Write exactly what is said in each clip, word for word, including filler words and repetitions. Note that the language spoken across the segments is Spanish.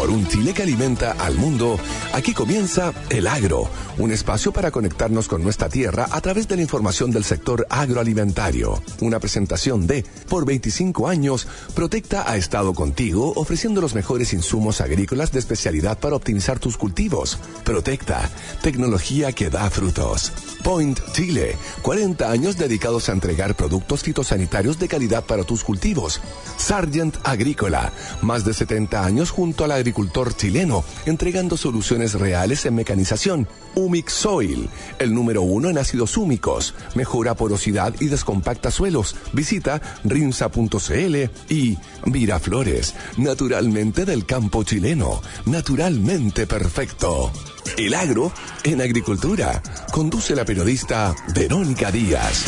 Por un Chile que alimenta al mundo, aquí comienza El Agro, un espacio para conectarnos con nuestra tierra a través de la información del sector agroalimentario. Una presentación de, por veinticinco años, Protecta ha estado contigo ofreciendo los mejores insumos agrícolas de especialidad para optimizar tus cultivos. Protecta, tecnología que da frutos. Point Chile, cuarenta años dedicados a entregar productos fitosanitarios de calidad para tus cultivos. Sargent Agrícola, más de setenta años junto al agricultor chileno, entregando soluciones reales en mecanización. Humic Soil, el número uno en ácidos húmicos, mejora porosidad y descompacta suelos. Visita rimsa punto cl y Miraflores, naturalmente del campo chileno, naturalmente perfecto. El Agro en agricultura. Conduce la periodista Verónica Díaz.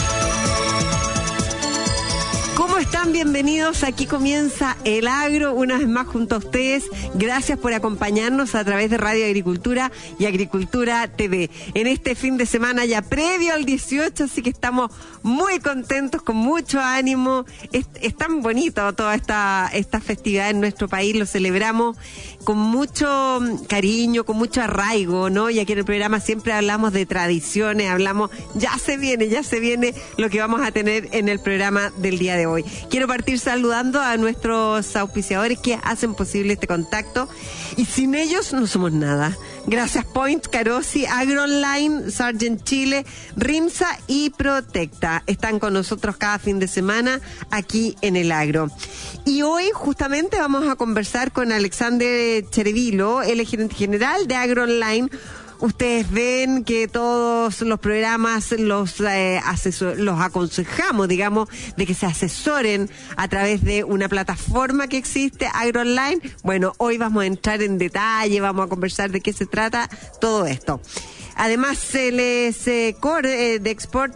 ¿Cómo están? Bienvenidos. Aquí comienza El Agro, una vez más junto a ustedes. Gracias por acompañarnos a través de Radio Agricultura y Agricultura T V. En este fin de semana ya previo al dieciocho, así que estamos muy contentos, con mucho ánimo. Es, es tan bonito toda esta, esta festividad en nuestro país. Lo celebramos con mucho cariño, con mucho arraigo, ¿no? Y aquí en el programa siempre hablamos de tradiciones, hablamos, ya se viene, ya se viene lo que vamos a tener en el programa del día de hoy. Quiero partir saludando a nuestros auspiciadores que hacen posible este contacto, y sin ellos no somos nada. Gracias Point, Carosi, AgroOnline, Sargent Chile, Rimsa y Protecta. Están con nosotros cada fin de semana aquí en El Agro. Y hoy justamente vamos a conversar con Alexander Cherevilo, el gerente general de AgroOnline. Ustedes ven que todos los programas los eh, asesor, los aconsejamos, digamos, de que se asesoren a través de una plataforma que existe, AgroOnline. Bueno, hoy vamos a entrar en detalle, vamos a conversar de qué se trata todo esto. Además, el eh, core eh, de Export,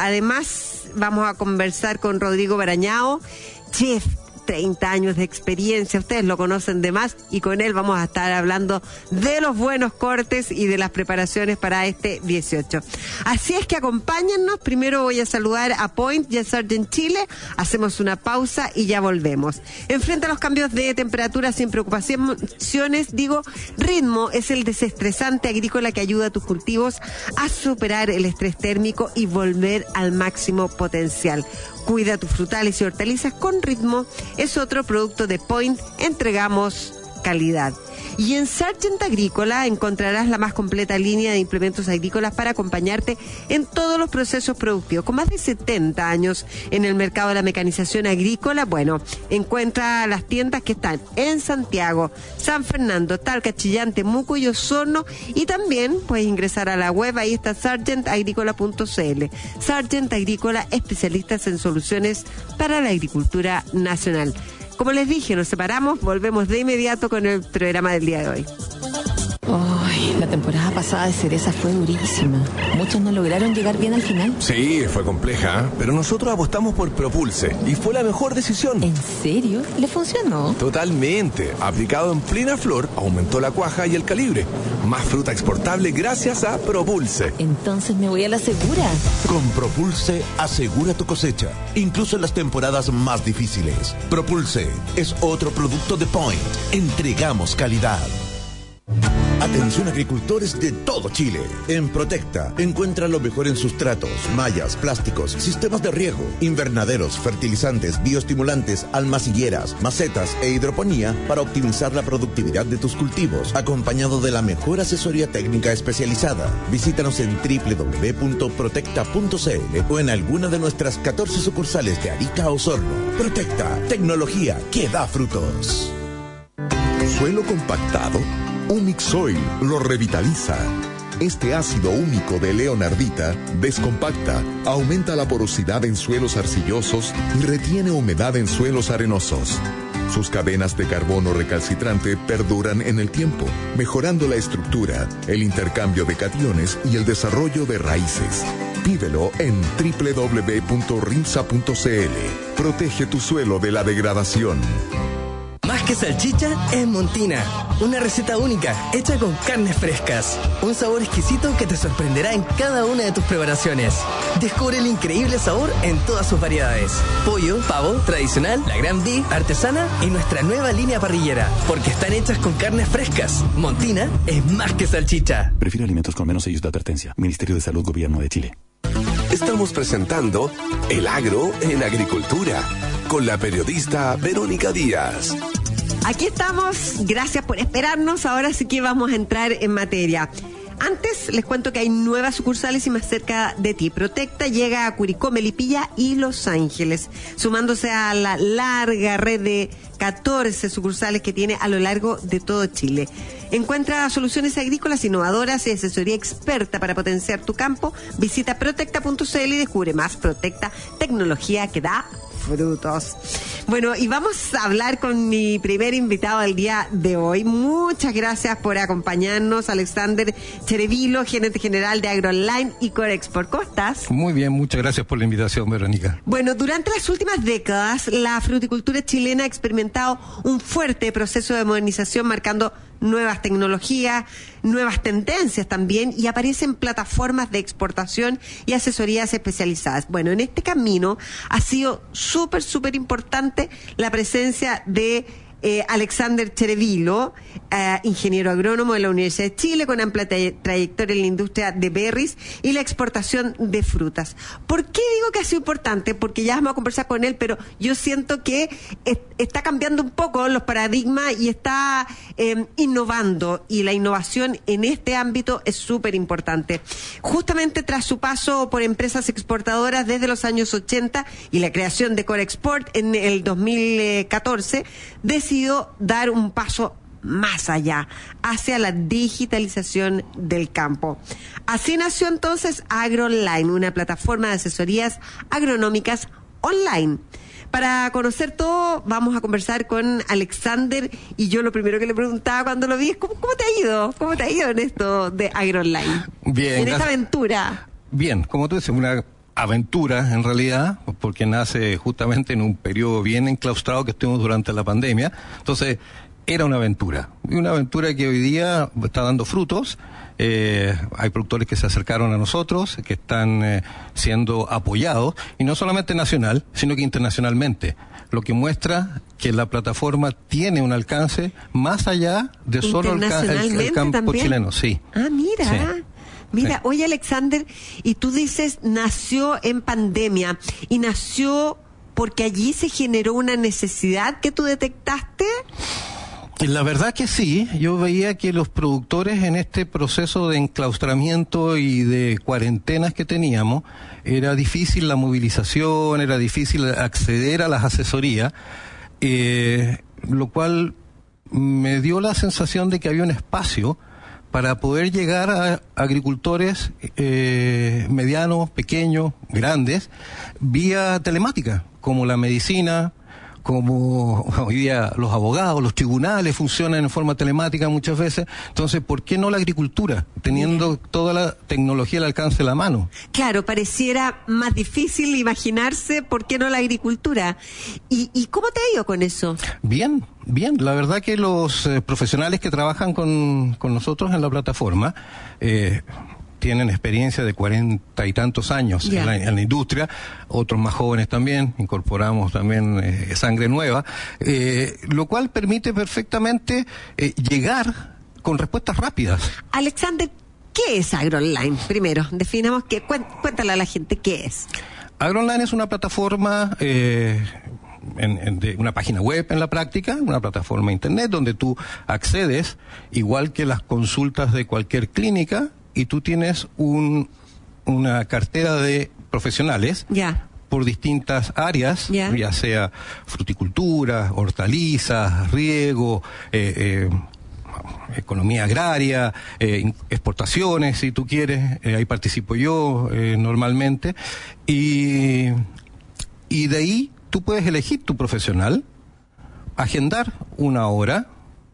además vamos a conversar con Rodrigo Barañao, chef, treinta años de experiencia, ustedes lo conocen de más, y con él vamos a estar hablando de los buenos cortes y de las preparaciones para este dieciocho. Así es que acompáñennos. Primero voy a saludar a Point y a Sargent Chile, hacemos una pausa y ya volvemos. Enfrente a los cambios de temperatura sin preocupaciones, digo, Ritmo es el desestresante agrícola que ayuda a tus cultivos a superar el estrés térmico y volver al máximo potencial. Cuida tus frutales y hortalizas con Ritmo. Es otro producto de Point. Entregamos calidad. Y en Sargent Agrícola encontrarás la más completa línea de implementos agrícolas para acompañarte en todos los procesos productivos. Con más de setenta años en el mercado de la mecanización agrícola, bueno, encuentra las tiendas que están en Santiago, San Fernando, Talca, Chillán, Temuco y Osorno, y también puedes ingresar a la web, ahí está sargent agrícola punto cl. Sargent Agrícola, especialistas en soluciones para la agricultura nacional. Como les dije, nos separamos, volvemos de inmediato con el programa del día de hoy. Ay, la temporada pasada de cereza fue durísima. Muchos no lograron llegar bien al final. Sí, fue compleja, pero nosotros apostamos por Propulse y fue la mejor decisión. ¿En serio? ¿Le funcionó? Totalmente. Aplicado en plena flor, aumentó la cuaja y el calibre. Más fruta exportable gracias a Propulse. Entonces me voy a la segura. Con Propulse, asegura tu cosecha, incluso en las temporadas más difíciles. Propulse es otro producto de Point. Entregamos calidad. Atención agricultores de todo Chile. En Protecta encuentra lo mejor en sustratos, mallas, plásticos, sistemas de riego, invernaderos, fertilizantes, bioestimulantes, almacilleras, macetas e hidroponía para optimizar la productividad de tus cultivos, acompañado de la mejor asesoría técnica especializada. Visítanos en doble u doble u doble u punto protecta punto cl o en alguna de nuestras catorce sucursales de Arica o Osorno. Protecta, tecnología que da frutos. ¿Suelo compactado? Humic Soil lo revitaliza. Este ácido húmico de leonardita descompacta, aumenta la porosidad en suelos arcillosos y retiene humedad en suelos arenosos. Sus cadenas de carbono recalcitrante perduran en el tiempo, mejorando la estructura, el intercambio de cationes y el desarrollo de raíces. Pídelo en doble u doble u doble u punto rimsa punto cl. Protege tu suelo de la degradación. Más que salchicha, es Montina. Una receta única, hecha con carnes frescas. Un sabor exquisito que te sorprenderá en cada una de tus preparaciones. Descubre el increíble sabor en todas sus variedades. Pollo, pavo, tradicional, la Gran Beef, artesana y nuestra nueva línea parrillera. Porque están hechas con carnes frescas. Montina es más que salchicha. Prefiere alimentos con menos sellos de advertencia. Ministerio de Salud, Gobierno de Chile. Estamos presentando El Agro en Agricultura con la periodista Verónica Díaz. Aquí estamos, gracias por esperarnos. Ahora sí que vamos a entrar en materia. Antes les cuento que hay nuevas sucursales y más cerca de ti. Protecta llega a Curicó, Melipilla y Los Ángeles, sumándose a la larga red de catorce sucursales que tiene a lo largo de todo Chile. Encuentra soluciones agrícolas innovadoras y asesoría experta para potenciar tu campo. Visita protecta punto c l y descubre más. Protecta, tecnología que da frutos. Bueno, y vamos a hablar con mi primer invitado del día de hoy. Muchas gracias por acompañarnos, Alexander Cherevilo, gerente general de AgroOnline y Corexport. ¿Cómo estás? Muy bien, muchas gracias por la invitación, Verónica. Bueno, durante las últimas décadas, la fruticultura chilena ha experimentado un fuerte proceso de modernización, marcando nuevas tecnologías, nuevas tendencias también, y aparecen plataformas de exportación y asesorías especializadas. Bueno, en este camino ha sido súper, súper importante la presencia de Eh, Alexander Cherevilo, eh, ingeniero agrónomo de la Universidad de Chile, con amplia tra- trayectoria en la industria de berries y la exportación de frutas. ¿Por qué digo que ha sido importante? Porque ya vamos a conversar con él, pero yo siento que es, está cambiando un poco los paradigmas y está eh, innovando, y la innovación en este ámbito es súper importante. Justamente tras su paso por empresas exportadoras desde los años ochenta y la creación de Corexport en el dos mil catorce, decidió dar un paso más allá, hacia la digitalización del campo. Así nació entonces AgroOnline, una plataforma de asesorías agronómicas online. Para conocer todo, vamos a conversar con Alexander, y yo lo primero que le preguntaba cuando lo vi es, ¿cómo, cómo te ha ido? ¿Cómo te ha ido en esto de AgroOnline? Bien. En esta aventura. Bien, como tú dices, una aventura en realidad, porque nace justamente en un periodo bien enclaustrado que estuvimos durante la pandemia. Entonces, era una aventura, y una aventura que hoy día está dando frutos. Eh, hay productores que se acercaron a nosotros, que están eh, siendo apoyados, y no solamente nacional, sino que internacionalmente, lo que muestra que la plataforma tiene un alcance más allá de solo el, ca- el, el campo también. Chileno. Sí. Ah, mira. Sí. Mira, sí. Oye, Alexander, y tú dices, nació en pandemia, y nació porque allí se generó una necesidad que tú detectaste. La verdad que sí, yo veía que los productores en este proceso de enclaustramiento y de cuarentenas que teníamos, era difícil la movilización, era difícil acceder a las asesorías, eh, lo cual me dio la sensación de que había un espacio para poder llegar a agricultores eh, medianos, pequeños, grandes, vía telemática, como la medicina, como hoy día los abogados, los tribunales funcionan en forma telemática muchas veces. Entonces, ¿por qué no la agricultura, teniendo toda la tecnología al alcance de la mano? Claro, pareciera más difícil imaginarse por qué no la agricultura. ¿Y, y cómo te ha ido con eso? Bien, bien. La verdad que los eh, profesionales que trabajan con, con nosotros en la plataforma, eh, tienen experiencia de cuarenta y tantos años yeah. en, la, en la industria, otros más jóvenes también, incorporamos también eh, sangre nueva, eh, lo cual permite perfectamente eh, llegar con respuestas rápidas. Alexander, ¿qué es AgroOnline? Primero, definamos qué, cuéntale a la gente qué es. AgroOnline es una plataforma, eh, En, en de una página web en la práctica, una plataforma internet donde tú accedes, igual que las consultas de cualquier clínica, y tú tienes un, una cartera de profesionales yeah. por distintas áreas, yeah. ya sea fruticultura, hortalizas, riego, eh, eh, economía agraria, eh, exportaciones, si tú quieres, eh, ahí participo yo eh, normalmente, y, y de ahí tú puedes elegir tu profesional, agendar una hora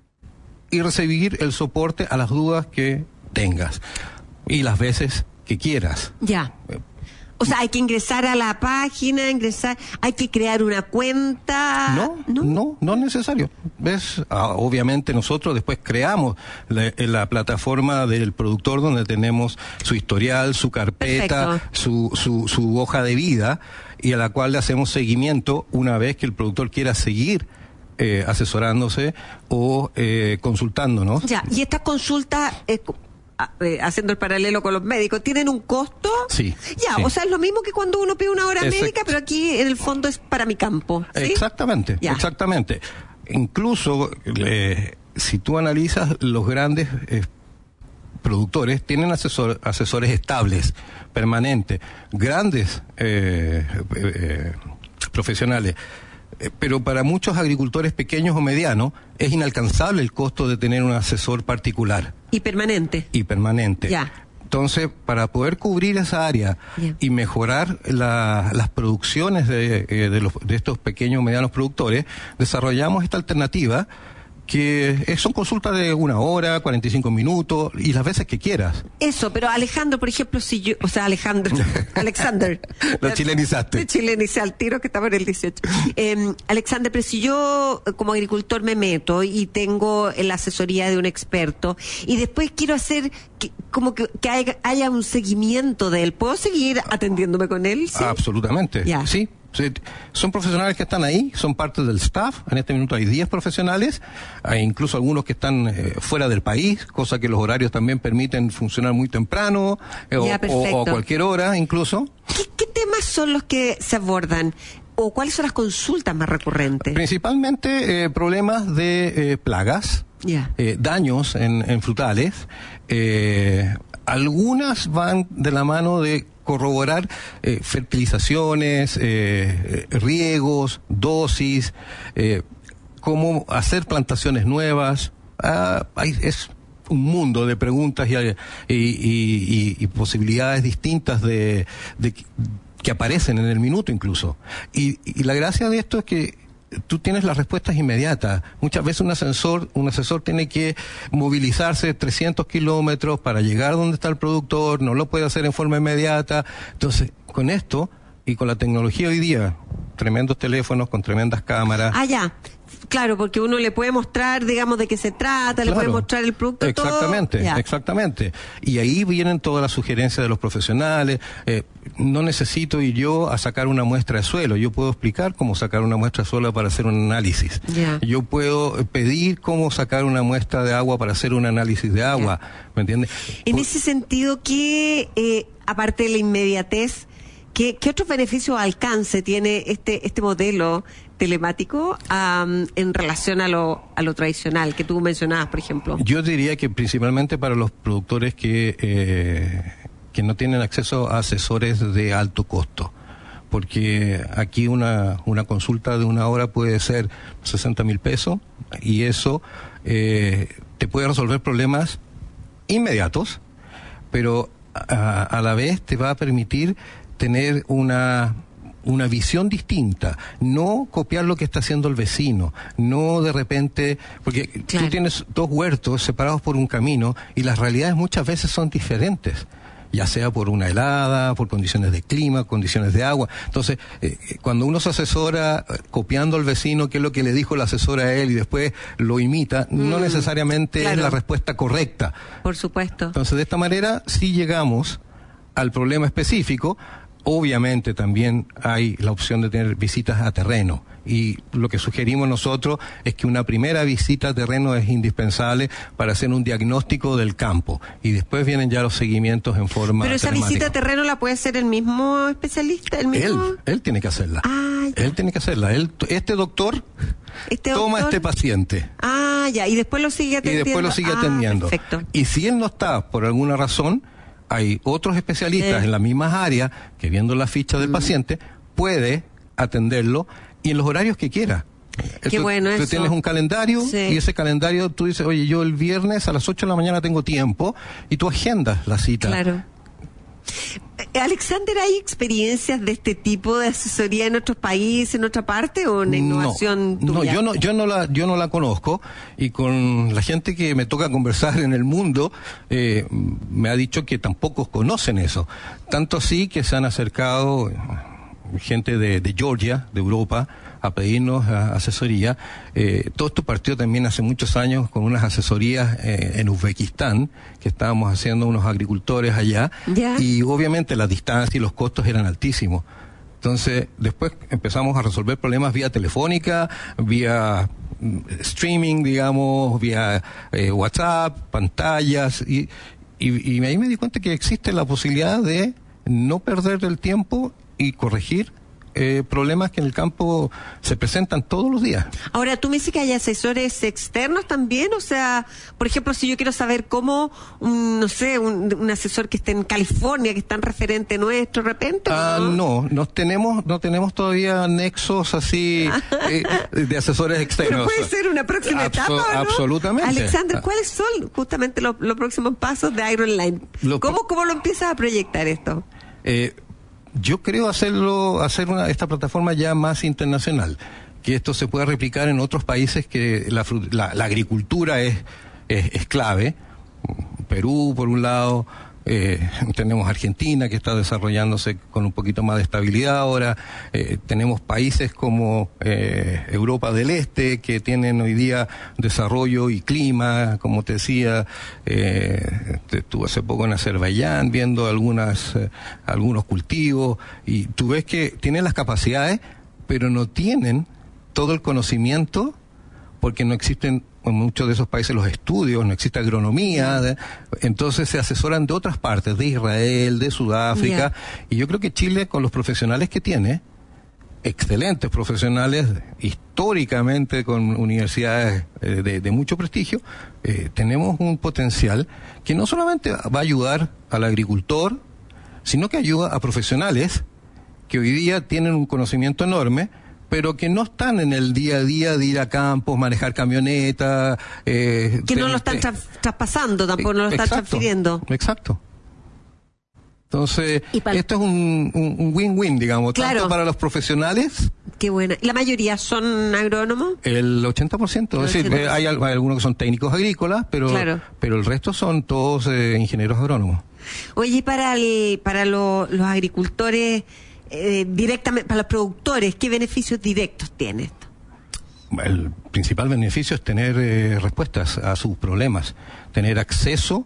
y recibir el soporte a las dudas que tengas y las veces que quieras. Ya. O sea, hay que ingresar a la página, ingresar, hay que crear una cuenta. No, no, no, no es necesario. ¿Ves? Ah, obviamente nosotros después creamos la, la plataforma del productor donde tenemos su historial, su carpeta, su, su, su hoja de vida, y a la cual le hacemos seguimiento una vez que el productor quiera seguir eh, asesorándose o eh, consultándonos. Ya, y esta consulta... Eh, Eh, haciendo el paralelo con los médicos, ¿tienen un costo? Sí. Ya, sí. O sea, es lo mismo que cuando uno pide una hora Exacto. médica, pero aquí en el fondo es para mi campo. ¿Sí? Exactamente, ya. exactamente. Incluso, eh, si tú analizas, los grandes eh, productores tienen asesor, asesores estables, permanentes, grandes eh, eh, profesionales. Pero para muchos agricultores pequeños o medianos es inalcanzable el costo de tener un asesor particular. Y permanente. Y permanente. Ya. Entonces, para poder cubrir esa área yeah. y mejorar la, las producciones de, eh, de, los, de estos pequeños o medianos productores, desarrollamos esta alternativa que son consultas de una hora, cuarenta y cinco minutos, y las veces que quieras. Eso, pero Alejandro, por ejemplo, si yo, o sea, Alejandro, Alexander. Lo chilenizaste. Lo chilenicé al tiro que estaba en el dieciocho. Eh, Alexander, pero si yo como agricultor me meto y tengo la asesoría de un experto, y después quiero hacer que, como que, que haya, haya un seguimiento de él, ¿puedo seguir atendiéndome con él? ¿Sí? Absolutamente, ya. sí. Sí, son profesionales que están ahí, son parte del staff. En este minuto hay diez profesionales, hay incluso algunos que están eh, fuera del país, cosa que los horarios también permiten funcionar muy temprano eh, o, o, o a cualquier hora incluso. ¿Qué, ¿Qué temas son los que se abordan? ¿O cuáles son las consultas más recurrentes? Principalmente eh, problemas de eh, plagas, yeah. eh, daños en, en frutales. Eh, algunas van de la mano de corroborar eh, fertilizaciones, eh, riegos, dosis, eh, cómo hacer plantaciones nuevas. Ah, hay, es un mundo de preguntas y, y, y, y posibilidades distintas de, de que aparecen en el minuto incluso. Y, y la gracia de esto es que tú tienes las respuestas inmediatas. Muchas veces un asesor, un asesor tiene que movilizarse trescientos kilómetros para llegar donde está el productor, no lo puede hacer en forma inmediata. Entonces, con esto y con la tecnología hoy día, tremendos teléfonos con tremendas cámaras. Ah, ya. Claro, porque uno le puede mostrar, digamos, de qué se trata, claro, le puede mostrar el producto. Exactamente, todo. exactamente. Y ahí vienen todas las sugerencias de los profesionales. Eh, no necesito ir yo a sacar una muestra de suelo. Yo puedo explicar cómo sacar una muestra de suelo para hacer un análisis. Yeah. Yo puedo pedir cómo sacar una muestra de agua para hacer un análisis de agua. Yeah. ¿Me entiendes? En Por... ese sentido, ¿qué, eh, aparte de la inmediatez, ¿Qué, ¿Qué otros beneficios o alcance tiene este este modelo telemático um, en relación a lo a lo tradicional que tú mencionabas, por ejemplo? Yo diría que principalmente para los productores que eh, que no tienen acceso a asesores de alto costo, porque aquí una una consulta de una hora puede ser sesenta mil pesos y eso eh, te puede resolver problemas inmediatos, pero a, a la vez te va a permitir tener una una visión distinta, no copiar lo que está haciendo el vecino, no de repente, porque claro, tú tienes dos huertos separados por un camino y las realidades muchas veces son diferentes, ya sea por una helada, por condiciones de clima, condiciones de agua. Entonces, eh, cuando uno se asesora copiando al vecino qué es lo que le dijo el asesor a él y después lo imita, mm, no necesariamente claro, es la respuesta correcta. Por supuesto. Entonces, de esta manera sí llegamos al problema específico. Obviamente también hay la opción de tener visitas a terreno y lo que sugerimos nosotros es que una primera visita a terreno es indispensable para hacer un diagnóstico del campo y después vienen ya los seguimientos en forma Pero esa telemática. Visita a terreno la puede hacer el mismo especialista, el mismo... Él, él tiene que hacerla. Ah, él tiene que hacerla. Él, este doctor ¿Este toma a doctor? este paciente. Ah, ya, y después lo sigue atendiendo. Y después lo sigue ah, atendiendo. Perfecto. Y si él no está por alguna razón, hay otros especialistas eh. en las mismas áreas que viendo la ficha del mm. paciente puede atenderlo y en los horarios que quiera. Qué tú, bueno tú eso. tienes un calendario sí. y ese calendario tú dices, oye, yo el viernes a las ocho de la mañana tengo tiempo y tú agendas la cita. Claro. Alexander, ¿hay experiencias de este tipo de asesoría en otros países, en otra parte, o una innovación no, tuya? No, yo no, yo no la, yo no la conozco, y con la gente que me toca conversar en el mundo, eh, me ha dicho que tampoco conocen eso. Tanto así que se han acercado gente de, de Georgia, de Europa, a pedirnos a, asesoría. Eh, todo esto partió también hace muchos años con unas asesorías eh, en Uzbekistán, que estábamos haciendo unos agricultores allá, ¿Ya? Y obviamente la distancia y los costos eran altísimos. Entonces, después empezamos a resolver problemas vía telefónica, vía streaming, digamos, vía eh, WhatsApp, pantallas, y, y, y ahí me di cuenta que existe la posibilidad de no perder el tiempo y corregir Eh, problemas que en el campo se presentan todos los días. Ahora, tú me dices que hay asesores externos también, o sea, por ejemplo, si yo quiero saber cómo, un, no sé, un, un asesor que esté en California, que es tan referente nuestro, de repente, Ah, ¿no? no, no tenemos, no tenemos todavía nexos así eh, de asesores externos. Pero puede ser una próxima Abso- etapa, ¿o no? Absolutamente. Alexander, ¿cuáles son justamente los, los próximos pasos de AgroOnline? Lo- ¿Cómo, ¿Cómo lo empiezas a proyectar esto? Eh, Yo creo hacerlo, hacer una, esta plataforma ya más internacional, que esto se pueda replicar en otros países que la, la, la agricultura es, es, es clave. Perú, por un lado, eh, tenemos Argentina, que está desarrollándose con un poquito más de estabilidad ahora, eh, tenemos países como eh, Europa del Este, que tienen hoy día desarrollo y clima, como te decía, eh, estuve hace poco en Azerbaiyán viendo algunas, eh, algunos cultivos, y tú ves que tienen las capacidades, pero no tienen todo el conocimiento, porque no existen en muchos de esos países los estudios, no existe agronomía, de, entonces se asesoran de otras partes, de Israel, de Sudáfrica, Yeah. y yo creo que Chile, con los profesionales que tiene, excelentes profesionales, históricamente con universidades eh, de, de mucho prestigio, eh, tenemos un potencial que no solamente va a ayudar al agricultor, sino que ayuda a profesionales que hoy día tienen un conocimiento enorme, pero que no están en el día a día de ir a campos, manejar camionetas. Eh, Que no ten- lo están eh, tra- traspasando, tampoco no lo están exacto, transfiriendo. Exacto. Entonces, Y para- esto es un, un, un win-win, digamos, Claro. tanto para los profesionales, Qué buena. ¿La mayoría son agrónomos? el ochenta por ciento. El Es decir, ochenta por ciento. eh, hay, al- hay algunos que son técnicos agrícolas, pero, Claro. pero el resto son todos eh, ingenieros agrónomos. Oye, y para, el, para lo- los agricultores, eh, directamente, para los productores, ¿qué beneficios directos tiene esto? El principal beneficio es tener eh, respuestas a sus problemas, tener acceso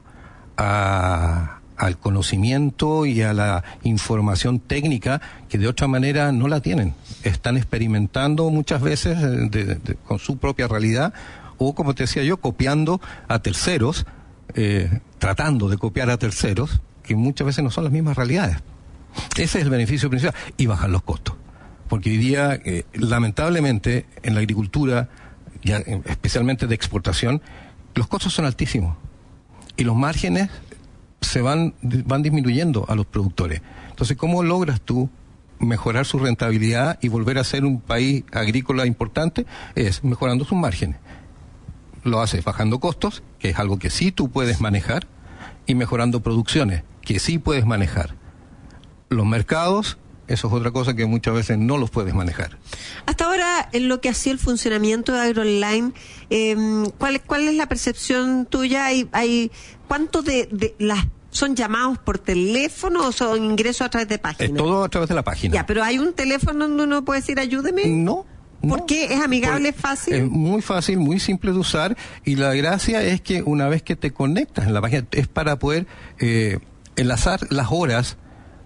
a, al conocimiento y a la información técnica que de otra manera no la tienen. Están experimentando muchas veces eh, de- de- con su propia realidad, o como te decía yo, copiando a terceros, eh, tratando de copiar a terceros, que muchas veces no son las mismas realidades. Ese es el beneficio principal, y bajar los costos. Porque hoy día, eh, lamentablemente, en la agricultura, ya, eh, especialmente de exportación, los costos son altísimos. Y los márgenes se van, van disminuyendo a los productores. Entonces, ¿cómo logras tú mejorar su rentabilidad y volver a ser un país agrícola importante? Es mejorando sus márgenes. Lo haces bajando costos, que es algo que sí tú puedes manejar, y mejorando producciones, que sí puedes manejar. Los mercados, eso es otra cosa que muchas veces no los puedes manejar. Hasta ahora, en lo que ha sido el funcionamiento de AgroOnline, eh, ¿cuál, ¿cuál es la percepción tuya? ¿Hay, hay ¿Cuántos de, de las son llamados por teléfono o son ingresos a través de Es páginas? todo a través de la página. Ya, pero ¿hay un teléfono donde uno puede decir ayúdeme? No. ¿Por no. qué? ¿Es amigable, es fácil? Es muy fácil, muy simple de usar, y la gracia es que una vez que te conectas en la página, es para poder eh, enlazar las horas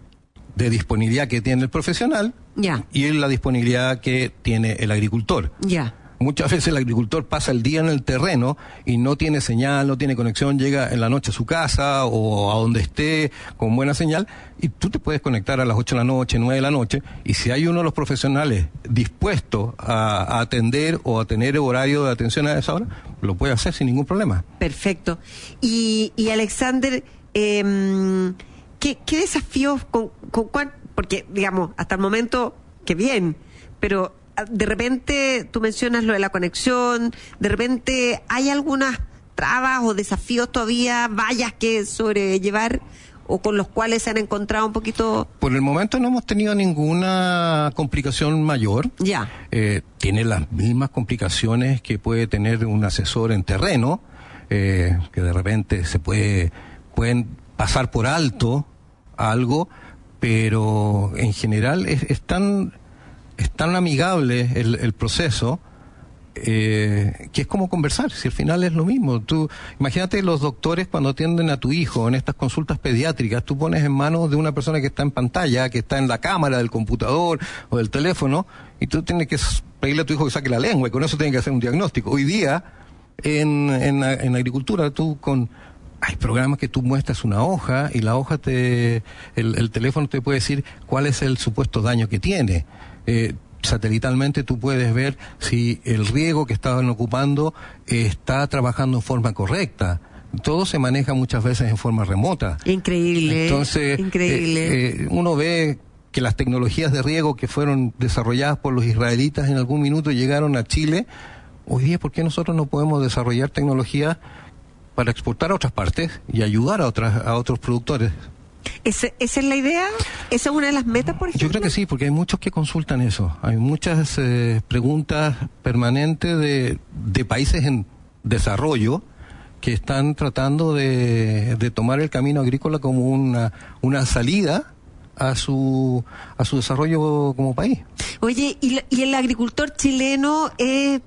de disponibilidad que tiene el profesional Ya. y la disponibilidad que tiene el agricultor. Ya. Muchas veces el agricultor pasa el día en el terreno y no tiene señal, no tiene conexión, llega en la noche a su casa o a donde esté con buena señal, y tú te puedes conectar a las ocho de la noche, nueve de la noche, y si hay uno de los profesionales dispuesto a, a atender o a tener horario de atención a esa hora, lo puede hacer sin ningún problema. Perfecto. Y, y Alexander, eh, ¿qué, qué desafíos, con, con cuál? Porque, digamos, hasta el momento, que bien, pero de repente tú mencionas lo de la conexión, de repente hay algunas trabas o desafíos todavía, vallas que sobrellevar, o con los cuales se han encontrado un poquito? Por el momento no hemos tenido ninguna complicación mayor. Ya. Eh, tiene las mismas complicaciones que puede tener un asesor en terreno, eh, que de repente se puede pueden pasar por alto algo, pero en general es, es tan es tan amigable el, el proceso, eh, que es como conversar, si al final es lo mismo. Tú imagínate los doctores cuando atienden a tu hijo en estas consultas pediátricas, tú pones en manos de una persona que está en pantalla, que está en la cámara del computador o del teléfono, y tú tienes que pedirle a tu hijo que saque la lengua, y con eso tienes que hacer un diagnóstico. Hoy día en, en, en agricultura tú con hay programas que tú muestras una hoja y la hoja te el, el teléfono te puede decir cuál es el supuesto daño que tiene. Eh, satelitalmente tú puedes ver si el riego que estaban ocupando eh, está trabajando en forma correcta. Todo se maneja muchas veces en forma remota. Increíble. Entonces, increíble. Eh, eh, uno ve que las tecnologías de riego que fueron desarrolladas por los israelitas en algún minuto llegaron a Chile. Hoy día, ¿por qué nosotros no podemos desarrollar tecnologías para exportar a otras partes y ayudar a otras a otros productores? ¿Ese, ¿Esa es la idea? ¿Esa es una de las metas, por ejemplo? Yo creo que sí, porque hay muchos que consultan eso. Hay muchas eh, preguntas permanentes de, de países en desarrollo que están tratando de, de tomar el camino agrícola como una, una salida a su a su desarrollo como país. Oye, ¿y, la, y el agricultor chileno eh,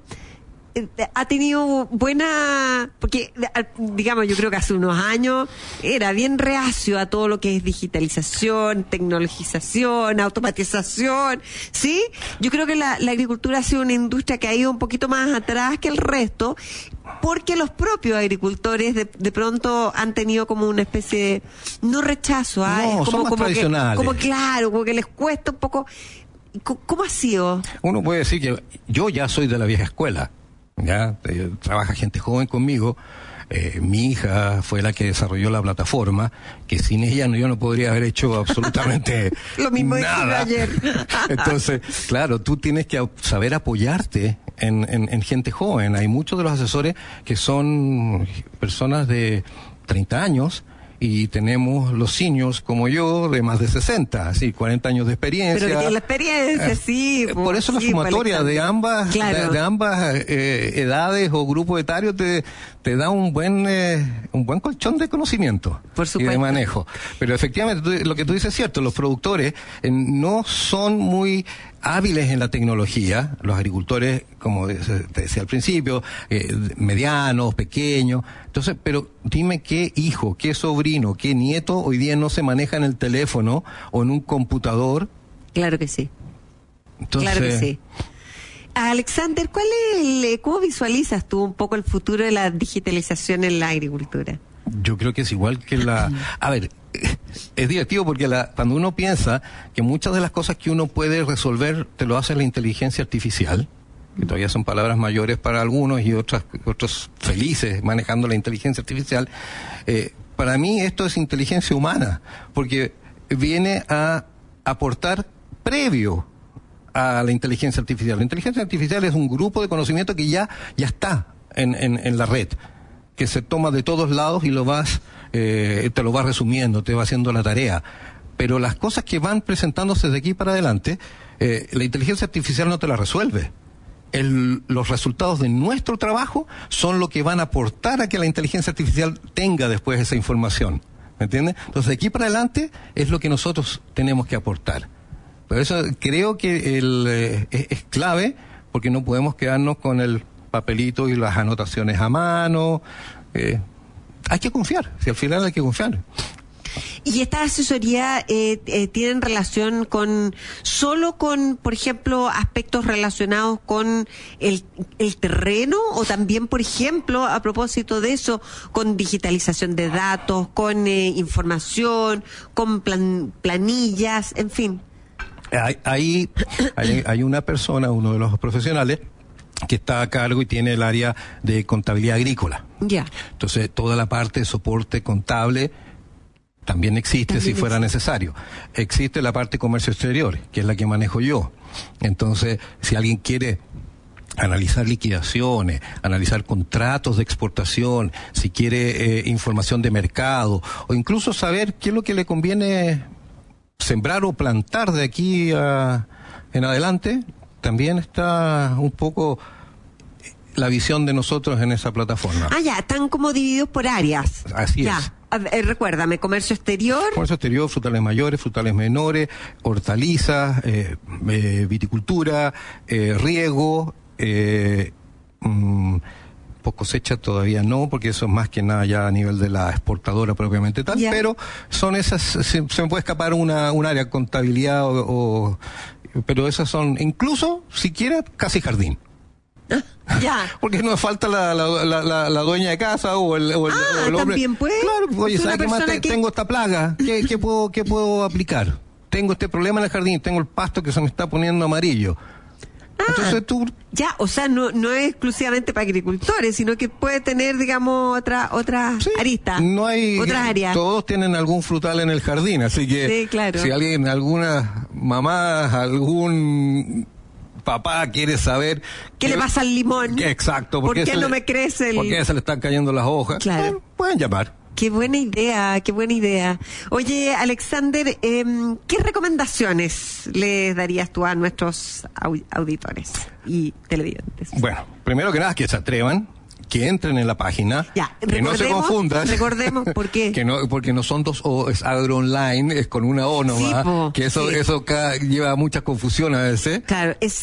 ha tenido buena, porque digamos yo creo que hace unos años era bien reacio a todo lo que es digitalización, tecnologización, automatización, ¿sí? Yo creo que la, la agricultura ha sido una industria que ha ido un poquito más atrás que el resto, porque los propios agricultores de, de pronto han tenido como una especie de, no rechazo, ¿ah? No, es como, son más como tradicionales. Que, como claro, como que les cuesta un poco. ¿Cómo ha sido? Uno puede decir que yo ya soy de la vieja escuela. Ya eh, trabaja gente joven conmigo. Eh, mi hija fue la que desarrolló la plataforma, que sin ella no, yo no podría haber hecho absolutamente lo mismo nada. Dije ayer. Entonces, claro, tú tienes que saber apoyarte en, en, en gente joven. Hay muchos de los asesores que son personas de treinta años. Y tenemos los seniors como yo de más de sesenta, así, cuarenta años de experiencia. Pero que tienen la experiencia, sí. Eh, por eso la sí, sumatoria de ambas, claro. de, de ambas eh, edades o grupos etarios te, te da un buen eh, un buen colchón de conocimiento por y de manejo. Pero efectivamente, tú, lo que tú dices es cierto, los productores eh, no son muy hábiles en la tecnología, los agricultores, como te decía al principio, eh, medianos, pequeños. Entonces, pero dime qué hijo, qué sobrino, qué nieto hoy día no se maneja en el teléfono o en un computador. Claro que sí. Entonces, claro que sí. Alexander, ¿cuál es el, ¿cómo visualizas tú un poco el futuro de la digitalización en la agricultura? Yo creo que es igual que la... A ver, es divertido porque la, cuando uno piensa que muchas de las cosas que uno puede resolver te lo hace la inteligencia artificial, que todavía son palabras mayores para algunos y otras, otros felices manejando la inteligencia artificial, eh, para mí esto es inteligencia humana, porque viene a aportar previo a la inteligencia artificial. La inteligencia artificial es un grupo de conocimiento que ya, ya está en, en, en la red, que se toma de todos lados y lo vas, eh, te lo vas resumiendo, te va haciendo la tarea. Pero las cosas que van presentándose de aquí para adelante, eh, la inteligencia artificial no te las resuelve. El, los resultados de nuestro trabajo son lo que van a aportar a que la inteligencia artificial tenga después esa información. ¿Me entiendes? Entonces, de aquí para adelante es lo que nosotros tenemos que aportar. Por eso creo que el, eh, es, es clave, porque no podemos quedarnos con el papelito y las anotaciones a mano. Eh, hay que confiar, si al final hay que confiar. ¿Y esta asesoría eh, eh, tienen relación con, solo con, por ejemplo, aspectos relacionados con el, el terreno, o también, por ejemplo, a propósito de eso, con digitalización de datos, con eh, información, con plan, planillas, en fin? Hay, hay, hay, hay una persona, uno de los profesionales, que está a cargo y tiene el área de contabilidad agrícola. Ya. Entonces, toda la parte de soporte contable también existe también si fuera existe. necesario. Existe la parte de comercio exterior, que es la que manejo yo. Entonces, si alguien quiere analizar liquidaciones, analizar contratos de exportación, si quiere eh, información de mercado, o incluso saber qué es lo que le conviene sembrar o plantar de aquí a, en adelante, también está un poco la visión de nosotros en esa plataforma. Ah, ya, están como divididos por áreas. Así ya. es. A ver, recuérdame, comercio exterior. Comercio exterior, frutales mayores, frutales menores, hortalizas, eh, eh, viticultura, eh, riego, eh, mm, post cosecha todavía no, porque eso es más que nada ya a nivel de la exportadora propiamente tal, yeah. Pero son esas, se, se me puede escapar una, un área contabilidad o, o, pero esas son, incluso, si quiere, casi jardín. Ya. Porque no falta la, la, la, la, la dueña de casa o el, o el, ah, o el hombre. También puede. Claro, oye, ¿sabes qué más te, que... tengo esta plaga? ¿Qué, qué puedo, qué puedo aplicar? Tengo este problema en el jardín, tengo el pasto que se me está poniendo amarillo. Ah, entonces tú... Ya, o sea, no no es exclusivamente para agricultores, sino que puede tener, digamos, otra otra sí, arista. No hay... Otras áreas. Todos tienen algún frutal en el jardín, así que... Sí, claro. Si alguien, alguna mamá, algún... papá quiere saber qué le pasa al limón. Que, exacto. ¿Por qué no le, me crece el...? ¿Por qué se le están cayendo las hojas? Claro. Bueno, pueden llamar. Qué buena idea, qué buena idea. Oye, Alexander, eh, ¿qué recomendaciones les darías tú a nuestros au- auditores y televidentes? Bueno, primero que nada, que se atrevan, que entren en la página, ya, que no se confundan. Recordemos por qué. que no, porque no son dos O, es Agro Online, es con una O nomás, sí, po, que eso, sí. eso ca- lleva mucha confusión a veces. Claro, es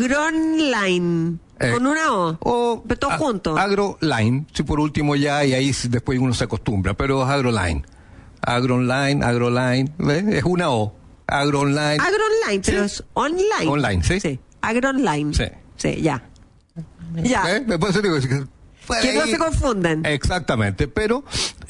Agronline, eh, con una O, o pero todo a, junto. Agroline, si por último ya, y ahí después uno se acostumbra, pero es Agroline. Agroline, Agroline, ¿ves? Es una O. Agroline. Agroline, pero sí. es online. Online, ¿sí? Sí, Agroline. Sí. Sí, ya. Ya. ¿Eh? Me puede decir que... Que no se confundan. Exactamente, pero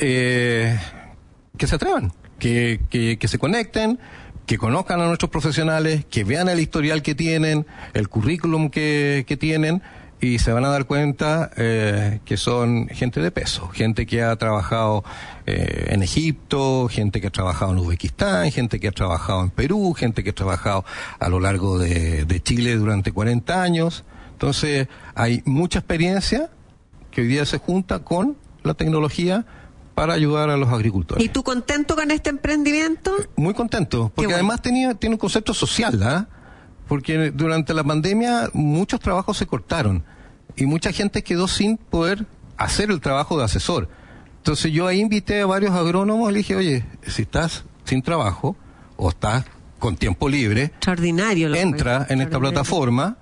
eh, que se atrevan, que, que, que se conecten, que conozcan a nuestros profesionales, que vean el historial que tienen, el currículum que, que tienen, y se van a dar cuenta eh, que son gente de peso, gente que ha trabajado eh, en Egipto, gente que ha trabajado en Uzbekistán, gente que ha trabajado en Perú, gente que ha trabajado a lo largo de, de Chile durante cuarenta años. Entonces hay mucha experiencia que hoy día se junta con la tecnología para ayudar a los agricultores. ¿Y tú contento con este emprendimiento? Muy contento, porque bueno. además tenía, tiene un concepto social, ¿ah? ¿eh? Porque durante la pandemia muchos trabajos se cortaron y mucha gente quedó sin poder hacer el trabajo de asesor. Entonces yo ahí invité a varios agrónomos y le dije, oye, si estás sin trabajo o estás con tiempo libre, extraordinario, lo entra en esta plataforma,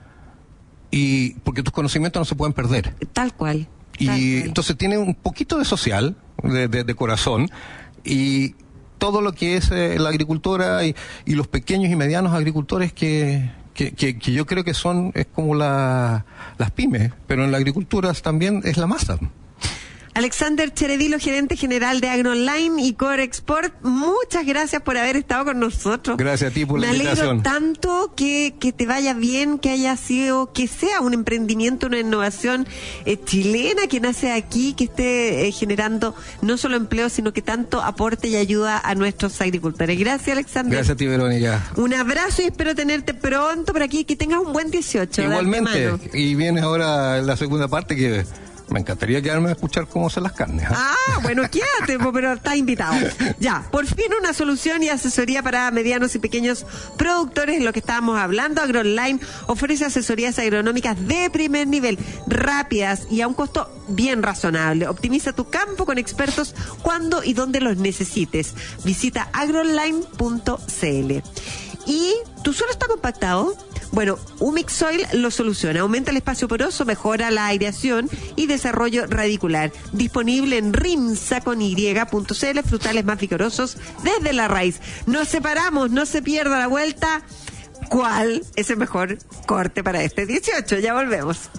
y porque tus conocimientos no se pueden perder. Tal cual. Y tal cual. Entonces tiene un poquito de social, de, de, de corazón, y todo lo que es eh, la agricultura y, y los pequeños y medianos agricultores que, que, que, que yo creo que son, es como la, las pymes, pero en la agricultura también es la masa. Alexander Cheredilo, gerente general de AgroOnline y Core Export, muchas gracias por haber estado con nosotros. Gracias a ti por la invitación. Me alegro tanto que, que te vaya bien, que haya sido, que sea un emprendimiento, una innovación eh, chilena que nace aquí, que esté eh, generando no solo empleo, sino que tanto aporte y ayuda a nuestros agricultores. Gracias, Alexander. Gracias a ti, Verónica. Un abrazo y espero tenerte pronto por aquí, que tengas un buen dieciocho. Igualmente, y viene ahora la segunda parte que... Me encantaría quedarme a escuchar cómo hacen las carnes. ¿eh? Ah, bueno, quédate, pero estás invitado. Ya, por fin una solución y asesoría para medianos y pequeños productores, en lo que estábamos hablando. AgroOnline ofrece asesorías agronómicas de primer nivel, rápidas y a un costo bien razonable. Optimiza tu campo con expertos cuando y donde los necesites. Visita agroonline punto c l. ¿Y tu suelo está compactado? Bueno, Humic Soil lo soluciona. Aumenta el espacio poroso, mejora la aireación y desarrollo radicular. Disponible en rimsa con y punto c l, frutales más vigorosos desde la raíz. Nos separamos, no se pierda la vuelta. ¿Cuál es el mejor corte para este dieciocho? Ya volvemos.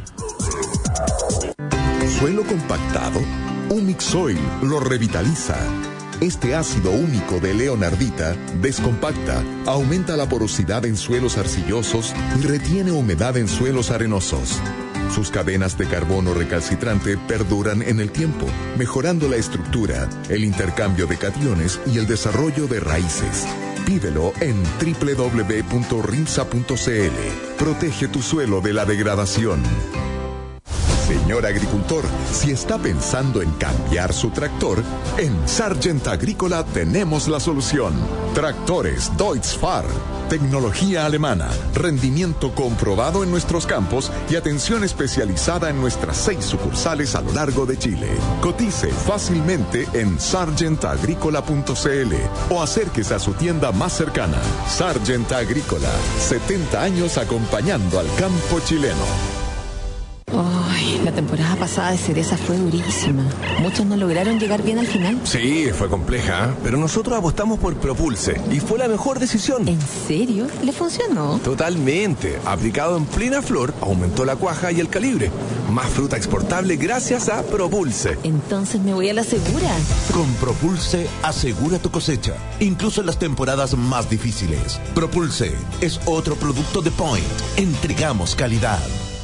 Suelo compactado, Humic Soil lo revitaliza. Este ácido único de leonardita descompacta, aumenta la porosidad en suelos arcillosos y retiene humedad en suelos arenosos. Sus cadenas de carbono recalcitrante perduran en el tiempo, mejorando la estructura, el intercambio de cationes y el desarrollo de raíces. Pídelo en doble u doble u doble u punto rimsa punto c l. Protege tu suelo de la degradación. Señor agricultor, si está pensando en cambiar su tractor, en Sargent Agrícola tenemos la solución. Tractores Deutz-Fahr. Tecnología alemana, rendimiento comprobado en nuestros campos y atención especializada en nuestras seis sucursales a lo largo de Chile. Cotice fácilmente en sargent agrícola punto c l o acérquese a su tienda más cercana. Sargent Agrícola, setenta años acompañando al campo chileno. Ay, la temporada pasada de cereza fue durísima. Muchos no lograron llegar bien al final. Sí, fue compleja, pero nosotros apostamos por Propulse y fue la mejor decisión. ¿En serio? ¿Le funcionó? Totalmente. Aplicado en plena flor, aumentó la cuaja y el calibre. Más fruta exportable gracias a Propulse. Entonces me voy a la segura. Con Propulse, asegura tu cosecha, incluso en las temporadas más difíciles. Propulse es otro producto de Point. Entregamos calidad.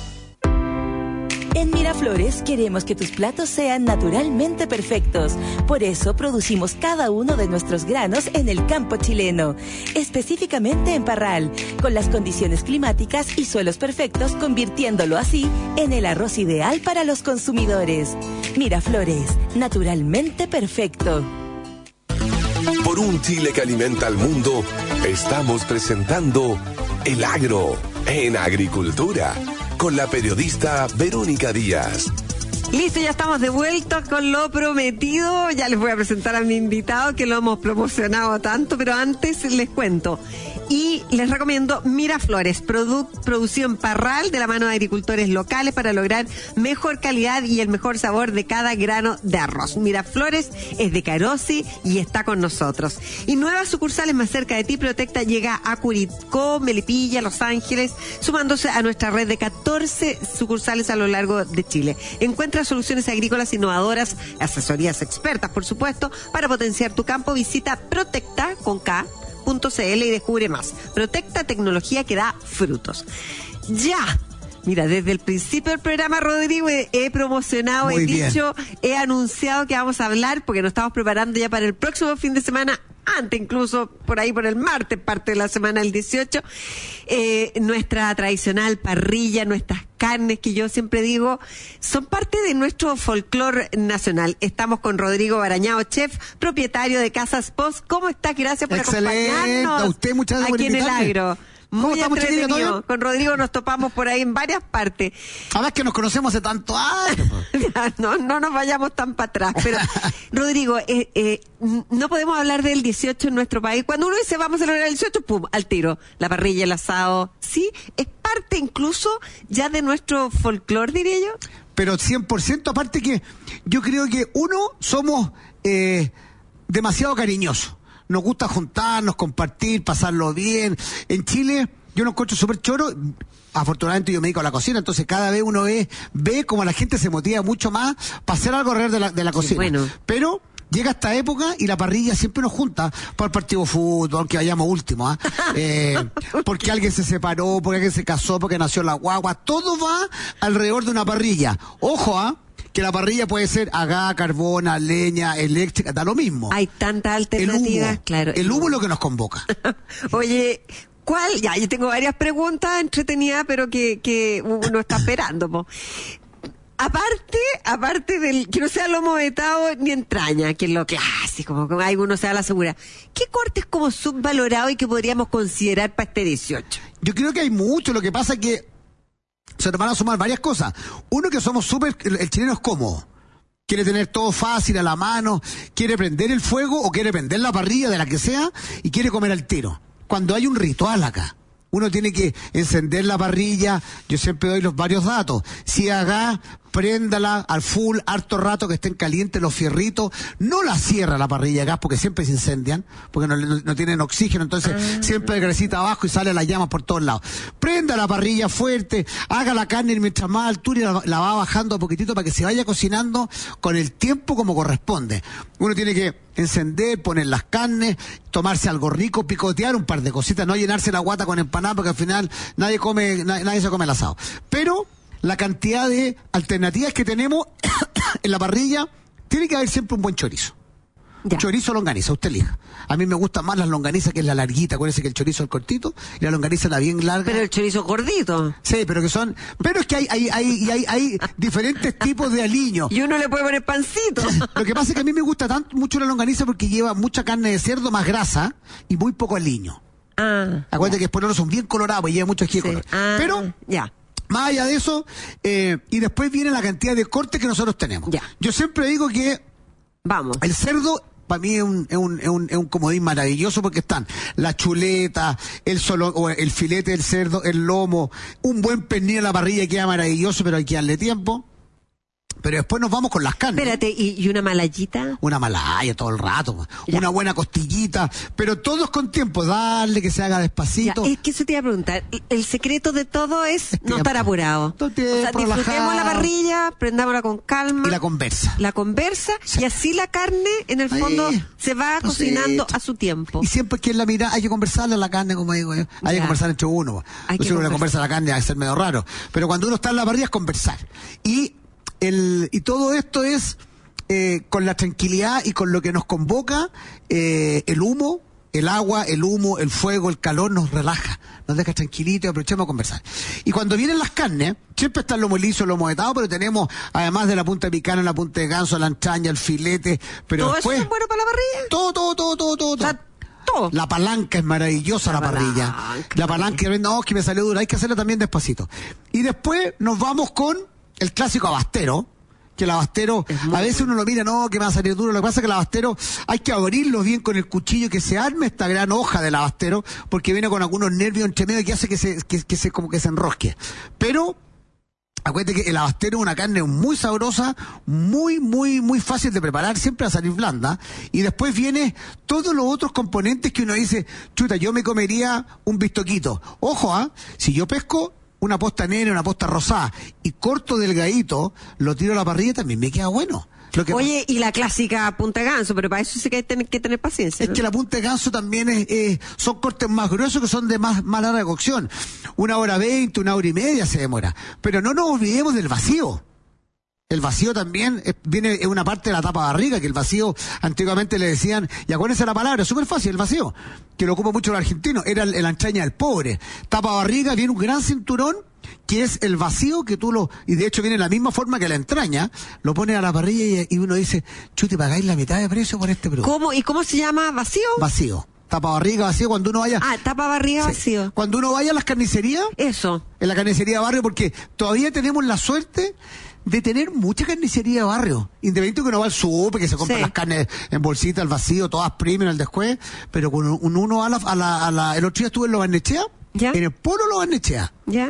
En Miraflores queremos que tus platos sean naturalmente perfectos. Por eso producimos cada uno de nuestros granos en el campo chileno, específicamente en Parral, con las condiciones climáticas y suelos perfectos, convirtiéndolo así en el arroz ideal para los consumidores. Miraflores, naturalmente perfecto. Por un Chile que alimenta al mundo, estamos presentando El Agro en Agricultura, con la periodista Verónica Díaz. Listo, ya estamos de vuelta con lo prometido. Ya les voy a presentar a mi invitado, que lo hemos promocionado tanto, pero antes les cuento. Y les recomiendo Miraflores, produ- producido en Parral de la mano de agricultores locales para lograr mejor calidad y el mejor sabor de cada grano de arroz. Miraflores es de Carosi y está con nosotros. Y nuevas sucursales más cerca de ti. Protecta llega a Curicó, Melipilla, Los Ángeles, sumándose a nuestra red de catorce sucursales a lo largo de Chile. Encuentra soluciones agrícolas innovadoras, asesorías expertas, por supuesto, para potenciar tu campo. Visita Protecta con K. .cl y descubre más. Protecta, tecnología que da frutos. Ya. Mira, desde el principio del programa, Rodrigo, he, he promocionado, Muy he bien. dicho, he anunciado que vamos a hablar, porque nos estamos preparando ya para el próximo fin de semana, antes incluso, por ahí por el martes, parte de la semana del dieciocho, eh, nuestra tradicional parrilla, nuestras carnes, que yo siempre digo, son parte de nuestro folclore nacional. Estamos con Rodrigo Barañao, chef, propietario de Casas Post. ¿Cómo estás? Gracias por Excelente. acompañarnos. A usted, muchas gracias aquí por en el agro. Muy entretenido. Con Rodrigo nos topamos por ahí en varias partes. Sabes que nos conocemos hace tanto años. no, no nos vayamos tan para atrás. Pero, Rodrigo, eh, eh, no podemos hablar del dieciocho en nuestro país. Cuando uno dice vamos a celebrar el dieciocho, pum, al tiro. La parrilla, el asado. Sí, es parte incluso ya de nuestro folclore, diría yo. Pero cien por ciento, aparte que yo creo que uno, somos eh, demasiado cariñosos. Nos gusta juntarnos, compartir, pasarlo bien. En Chile, yo lo encuentro súper choro. Afortunadamente yo me dedico a la cocina, entonces cada vez uno ve, ve como la gente se motiva mucho más para hacer algo alrededor de la, de la cocina. Sí, bueno. Pero llega esta época y la parrilla siempre nos junta para el partido de fútbol, aunque vayamos último, ¿eh? eh, porque alguien se separó, porque alguien se casó, porque nació la guagua. Todo va alrededor de una parrilla. Ojo, ¿ah? ¿eh? Que la parrilla puede ser a gas, carbón, a leña, eléctrica, da lo mismo. Hay tantas alternativas, el humo, claro. El humo es lo que nos convoca. Oye, ¿cuál? Ya, yo tengo varias preguntas entretenidas, pero que, que uno está esperando, po. Aparte, aparte del que no sea lomo vetado ni entraña, que es lo clásico, como hay uno se da la segura. ¿Qué corte es como subvalorado y que podríamos considerar para este dieciocho? Yo creo que hay mucho, lo que pasa es que se nos van a sumar varias cosas. Uno, que somos súper, el, el chileno es cómodo. Quiere tener todo fácil a la mano, quiere prender el fuego o quiere prender la parrilla de la que sea y quiere comer al tiro. Cuando hay un ritual acá, uno tiene que encender la parrilla. Yo siempre doy los varios datos. Si haga, préndala al full, harto rato, que estén calientes los fierritos. No la cierra la parrilla de gas porque siempre se incendian, porque no, no, no tienen oxígeno, entonces ah. siempre hay grasita abajo y sale las llamas por todos lados. Prenda la parrilla fuerte, haga la carne mientras más altura y la, la va bajando a poquitito para que se vaya cocinando con el tiempo como corresponde. Uno tiene que encender, poner las carnes, tomarse algo rico, picotear un par de cositas, no llenarse la guata con empanada porque al final nadie come, nadie, nadie se come el asado. Pero la cantidad de alternativas que tenemos en la parrilla, tiene que haber siempre un buen chorizo. Ya. Chorizo o longaniza, usted elija. A mí me gustan más las longanizas, que es la larguita, acuérdense que el chorizo es el cortito y la longaniza la bien larga. Pero el chorizo gordito. Sí, pero que son, pero es que hay, hay, hay, hay, hay diferentes tipos de aliño. Y uno le puede poner pancito. Lo que pasa es que a mí me gusta tanto mucho la longaniza porque lleva mucha carne de cerdo, más grasa y muy poco aliño. Ah. Acuérdate que después los son bien colorados y lleva mucho ají de Sí. color. Ah, Pero, ya. más allá de eso, eh, y después viene la cantidad de cortes que nosotros tenemos. Ya. Yo siempre digo que Vamos. el cerdo, para mí es un, es un, es un, es un comodín maravilloso porque están la chuleta, el solo, o el filete del cerdo, el lomo, un buen pernil a la parrilla queda maravilloso, pero hay que darle tiempo. Pero después nos vamos con las carnes. Espérate, ¿y, y una malayita? Una malaya todo el rato, Ya. una buena costillita, pero todos con tiempo, darle que se haga Ya, despacito. es que eso te iba a preguntar. El secreto de todo es no tiempo. estar apurado. Todo O sea, tiempo, disfrutemos relajado. la parrilla, prendámosla con calma. Y la conversa. la conversa Sí. y así la carne en el Ahí, fondo se va despacito. cocinando a su tiempo. Y siempre que en la mirada hay que conversarle a la carne, como digo yo. Hay Ya. que conversar entre uno. Hay No que sé, uno le conversar. conversa a la carne, a ser medio raro. Pero cuando uno está en la parrilla es conversar. Y el y todo esto es eh, con la tranquilidad y con lo que nos convoca, eh, el humo, el agua, el humo, el fuego, el calor nos relaja, nos deja tranquilitos y aprovechamos a conversar. Y cuando vienen las carnes, siempre está el lomo liso, el lomo vetado, pero tenemos, además de la punta de picana, la punta de ganso, la entraña, el filete, pero ¿Todo después... eso es bueno para la parrilla? Todo, todo, todo, todo, todo. O sea, todo. La palanca es maravillosa, la, La parrilla. palanca, La palanca, no, que me salió dura, hay que hacerla también despacito. Y después nos vamos con el clásico abastero, que el abastero, a veces uno lo mira, no, que me va a salir duro. Lo que pasa es que el abastero hay que abrirlo bien con el cuchillo, que se arme esta gran hoja del abastero, porque viene con algunos nervios entre medio que hace que se, que, que se, como que se enrosque. Pero, acuérdate que el abastero es una carne muy sabrosa, muy, muy, muy fácil de preparar, siempre va a salir blanda. Y después viene todos los otros componentes que uno dice, chuta, yo me comería un bistoquito. Ojo, ¿ah? Si yo pesco una posta negra, una posta rosada, y corto delgadito, lo tiro a la parrilla, también me queda bueno. Lo que Oye, y la clásica punta de ganso, pero para eso sí que hay tener- que tener paciencia. Es ¿no? que la punta de ganso también es, eh, son cortes más gruesos que son de más, más larga cocción. Una hora veinte, una hora y media se demora. Pero no nos olvidemos del vacío. El vacío también es, viene es una parte de la tapa barriga, que el vacío antiguamente le decían, y acuérdense la palabra, es súper fácil, el vacío, que lo ocupa mucho los argentinos, era el, el entraña del pobre. Tapa barriga, viene un gran cinturón, que es el vacío que tú lo, y de hecho viene de la misma forma que la entraña, lo pones a la parrilla y, y uno dice, chute, pagáis la mitad de precio por este producto. ¿Cómo? ¿Y cómo se llama? ¿Vacío? Vacío. Tapa barriga, vacío, cuando uno vaya... Ah, tapa barriga Sí. vacío. Cuando uno vaya a las carnicerías, Eso. en la carnicería de barrio, porque todavía tenemos la suerte de tener mucha carnicería de barrio. Independiente que uno va al súper, que se compra Sí. las carnes en bolsita, al vacío, todas premium, al después, pero cuando uno va a la, a la, a la- el otro día estuve en Lo Barnechea, ¿Ya? en el pueblo Lo Barnechea, ¿Ya?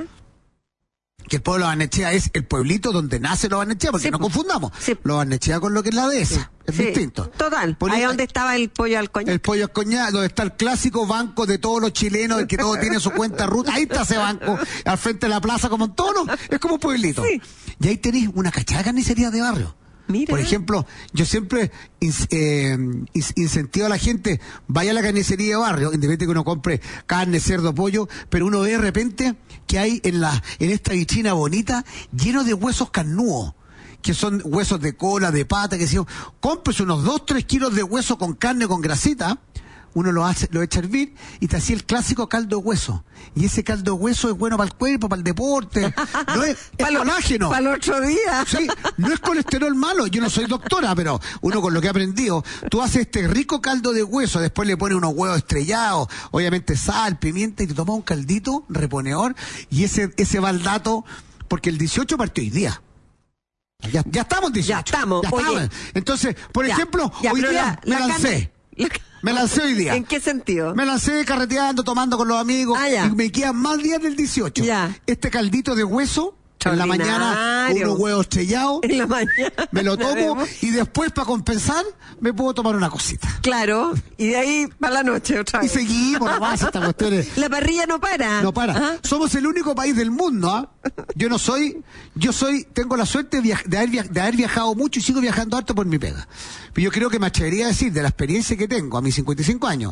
que el pueblo Lo Barnechea es el pueblito donde nace Lo Barnechea, porque Sí, no po. confundamos. Sí. Lo Barnechea con lo que es la dehesa, es Sí. distinto. Total. Por Ahí ahí- donde estaba el pollo al coñac. El pollo al coñac, donde está el clásico banco de todos los chilenos, el que todo tiene su cuenta ruta. Ahí está ese banco, al frente de la plaza, como en todo, ¿no? Es como un pueblito. Sí. Y ahí tenéis una cachada de carnicería de barrio. Mira. Por ejemplo, yo siempre ins- eh, ins- incentivo a la gente, vaya a la carnicería de barrio, independientemente que uno compre carne, cerdo, pollo, pero uno ve de repente que hay en la en esta vitrina bonita lleno de huesos carnudos, que son huesos de cola, de pata, que si compres unos dos, tres kilos de hueso con carne, con grasita, uno lo hace, lo echa a hervir y te hacía el clásico caldo de hueso. Y ese caldo de hueso es bueno para el cuerpo, para el deporte. No es, es Para lo- colágeno. Para el otro día. Sí, no es colesterol malo, yo no soy doctora, pero uno con lo que ha aprendido, tú haces este rico caldo de hueso, después le pones unos huevos estrellados, obviamente sal, pimienta, y te tomas un caldito reponedor, y ese ese va al dato, porque el dieciocho partió hoy día. Ya, ya estamos dieciocho. Ya estamos, Ya oye. estamos. Entonces, por Ya, ejemplo, ya, hoy pero día la- me la lancé. carne- la- Me lancé hoy día. ¿En qué sentido? Me lancé carreteando, tomando con los amigos, Ah, ya. y me quedan más días del dieciocho. Ya. Este caldito de hueso, en la mañana, Extraordinario. unos huevos estrellados, En la mañana. me lo tomo vemos. y después, para compensar, me puedo tomar una cosita. Claro. Y de ahí para la noche otra Y vez. seguimos nomás, esta cuestión es- La parrilla no para. no para. Ajá. Somos el único país del mundo, ¿ah? Yo no soy, yo soy, tengo la suerte de, viaj- de, haber via- de haber viajado mucho y sigo viajando harto por mi pega. Pero yo creo que me atrevería a decir, de la experiencia que tengo a mis cincuenta y cinco años,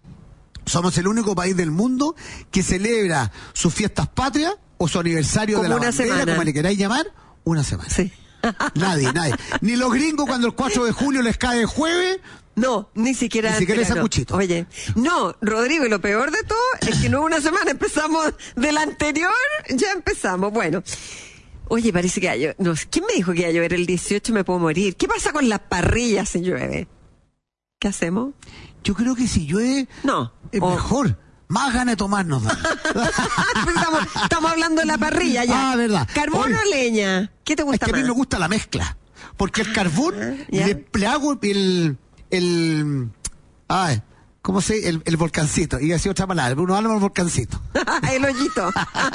somos el único país del mundo que celebra sus fiestas patrias o su aniversario Como de la una bandera, semana. como le queráis llamar, una semana. Sí. Nadie, nadie. Ni los gringos cuando el cuatro de julio les cae el jueves. No, ni siquiera. Ni siquiera ese sanguchito. Oye, no, Rodrigo, y lo peor de todo es que no una semana empezamos de la anterior, ya empezamos. Bueno. Oye, parece que va a llover. No, ¿quién me dijo que iba a llover el dieciocho? Me puedo morir. ¿Qué pasa con las parrillas si llueve? ¿Qué hacemos? Yo creo que si llueve, no, es oh. mejor. Más ganas de tomarnos. estamos, estamos hablando de la parrilla ya. Ah, verdad. ¿Carbón o leña? ¿Qué te gusta es que más? A mí me gusta la mezcla. Porque el carbón, le, le hago el... el ay, ¿cómo se el, el volcancito? Y así otra palabra, uno habla del volcancito. El hoyito.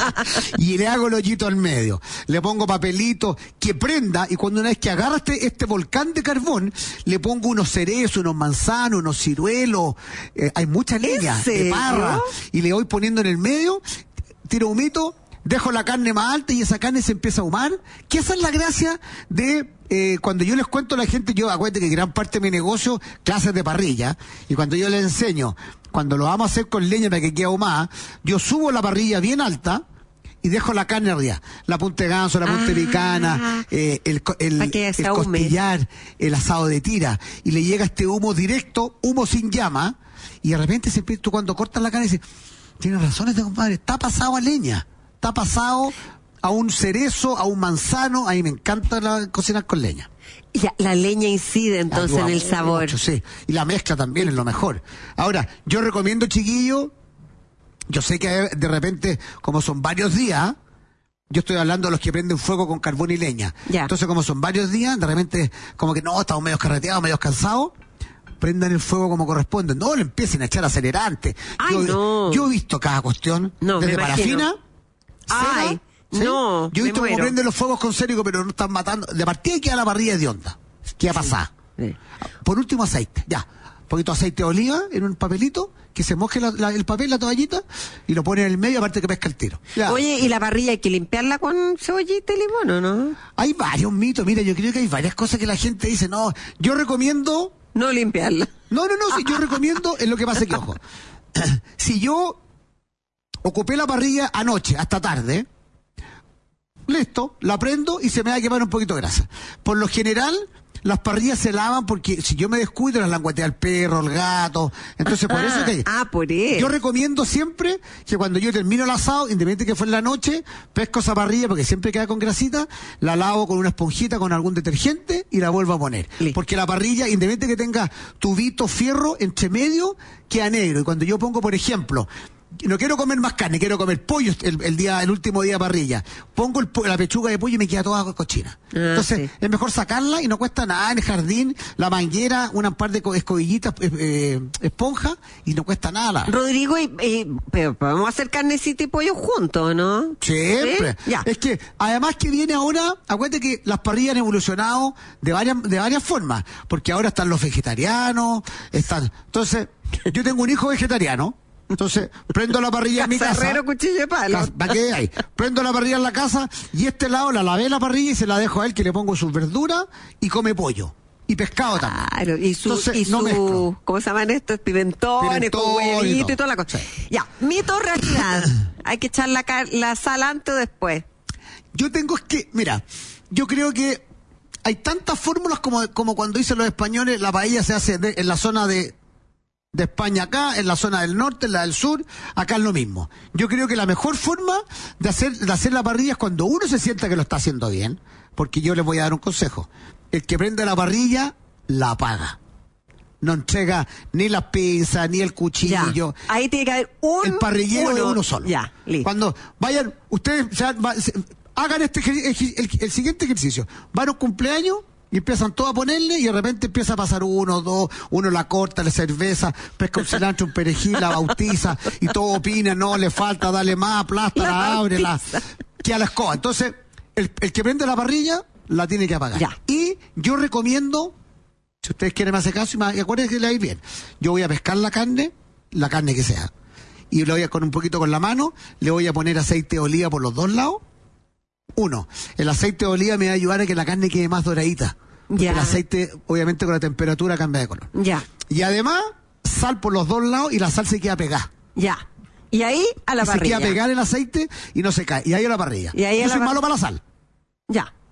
Y le hago el hoyito al medio. Le pongo papelito que prenda, y cuando una vez que agarra este, este volcán de carbón, le pongo unos cerezos, unos manzanos, unos ciruelos, eh, hay mucha leña de parra, y le voy poniendo en el medio, tiro humito, dejo la carne más alta y esa carne se empieza a ahumar, que esa es la gracia de... Eh, cuando yo les cuento a la gente, yo acuérdate que gran parte de mi negocio, clases de parrilla, y cuando yo les enseño, cuando lo vamos a hacer con leña para que quede ahumada, yo subo la parrilla bien alta y dejo la carne arriba, la punta de ganso, la punta de ah, picana, eh, el, el, el costillar, el asado de tira, y le llega este humo directo, humo sin llama, y de repente se empieza, tú cuando cortas la carne dices, tienes razón este compadre, está pasado a leña, está pasado a un cerezo, a un manzano. A mí me encanta la, cocinar con leña. Y la, la leña incide entonces en el sabor. Mucho, sí. Y la mezcla también es lo mejor. Ahora, yo recomiendo, chiquillos, yo sé que de repente, como son varios días, yo estoy hablando de los que prenden fuego con carbón y leña. Ya. Entonces, como son varios días, de repente, como que no, estamos medio carreteados, medio cansados, prendan el fuego como corresponde. No le empiecen a echar acelerante. Ay, yo, no. yo he visto cada cuestión, no, desde parafina, Ay. cera, ¿sí? No, yo he visto cómo prenden los fuegos con cérico, pero no están matando. De partida queda la parrilla de onda. ¿Qué ha pasado? Sí. Por último, aceite. Ya. Un poquito de aceite de oliva en un papelito, que se moje la, la, el papel, la toallita, y lo pone en el medio, aparte que pesca el tiro. Ya. Oye, ¿y la parrilla hay que limpiarla con cebollita y limón o no? Hay varios mitos. Mira, yo creo que hay varias cosas que la gente dice. No, yo recomiendo... No limpiarla. No, no, no. Si yo recomiendo, es lo que pasa que, ojo, si yo ocupé la parrilla anoche, hasta tarde... Listo, la prendo y se me va a quemar un poquito de grasa. Por lo general, las parrillas se lavan porque si yo me descuido, las languetea el perro, el gato. Entonces, por eso que... Ah, por eso. Yo recomiendo siempre que cuando yo termino el asado, independientemente que fue en la noche, pesco esa parrilla porque siempre queda con grasita, la lavo con una esponjita, con algún detergente y la vuelvo a poner. Listo. Porque la parrilla, independientemente que tenga tubito, fierro, entre medio, queda negro. Y cuando yo pongo, por ejemplo... No quiero comer más carne, quiero comer pollo el, el día, el último día de parrilla. Pongo el, la pechuga de pollo y me queda toda cochina. Ah, Entonces, sí. Es mejor sacarla y no cuesta nada en el jardín, la manguera, una par de escobillitas, eh, eh, esponja, y no cuesta nada. Rodrigo, y, y, pero podemos hacer carnecita y pollo juntos, ¿no? Siempre. ¿Sí? Ya. Es que, además que viene ahora, acuérdate que las parrillas han evolucionado de varias, de varias formas, porque ahora están los vegetarianos, están, entonces, yo tengo un hijo vegetariano. Entonces, prendo la parrilla en mi casa. Cazarrero, cuchillo de palo. ¿Para qué hay? Prendo la parrilla en la casa y este lado la lavé la parrilla y se la dejo a él, que le pongo sus verduras y come pollo. Y pescado también. Claro, y su, Entonces, y su no ¿cómo se llaman estos? Pimentones, Pimentón con huevito y, y toda la cosa. Ya, mito o realidad. Hay que echar la, la sal antes o después. Yo tengo que, mira, yo creo que hay tantas fórmulas como, como cuando dicen los españoles, la paella se hace de, en la zona de de España acá, en la zona del norte, en la del sur, acá es lo mismo. Yo creo que la mejor forma de hacer, de hacer la parrilla es cuando uno se sienta que lo está haciendo bien, porque yo les voy a dar un consejo. El que prende la parrilla, la apaga. No entrega ni las pinzas, ni el cuchillo. Ya. Ahí tiene que haber un... El parrillero uno. es uno solo. Ya, listo. Cuando vayan, ustedes o sea, va, se, hagan este el, el, el siguiente ejercicio. Van a un cumpleaños, y empiezan todos a ponerle y de repente empieza a pasar uno, dos, uno la corta, le cerveza, pesca un cilantro, un perejil, la bautiza y todo opina, no, le falta, dale más, aplasta, la, la abre, la, que a la escoba. Entonces, el, el que prende la parrilla la tiene que apagar. Ya. Y yo recomiendo, si ustedes quieren me hacer caso, y acuérdense que le va a ir bien, yo voy a pescar la carne, la carne que sea, y le voy a, con un poquito con la mano, le voy a poner aceite de oliva por los dos lados. Uno, el aceite de oliva me va a ayudar a que la carne quede más doradita. Ya. El aceite, obviamente, con la temperatura cambia de color. Ya. Y además, sal por los dos lados y la sal se queda pegada. Ya. Y ahí a la y parrilla. Se queda pegada el aceite y no se cae. Y ahí a la parrilla. Y ahí Yo a soy la malo para la sal. Ya.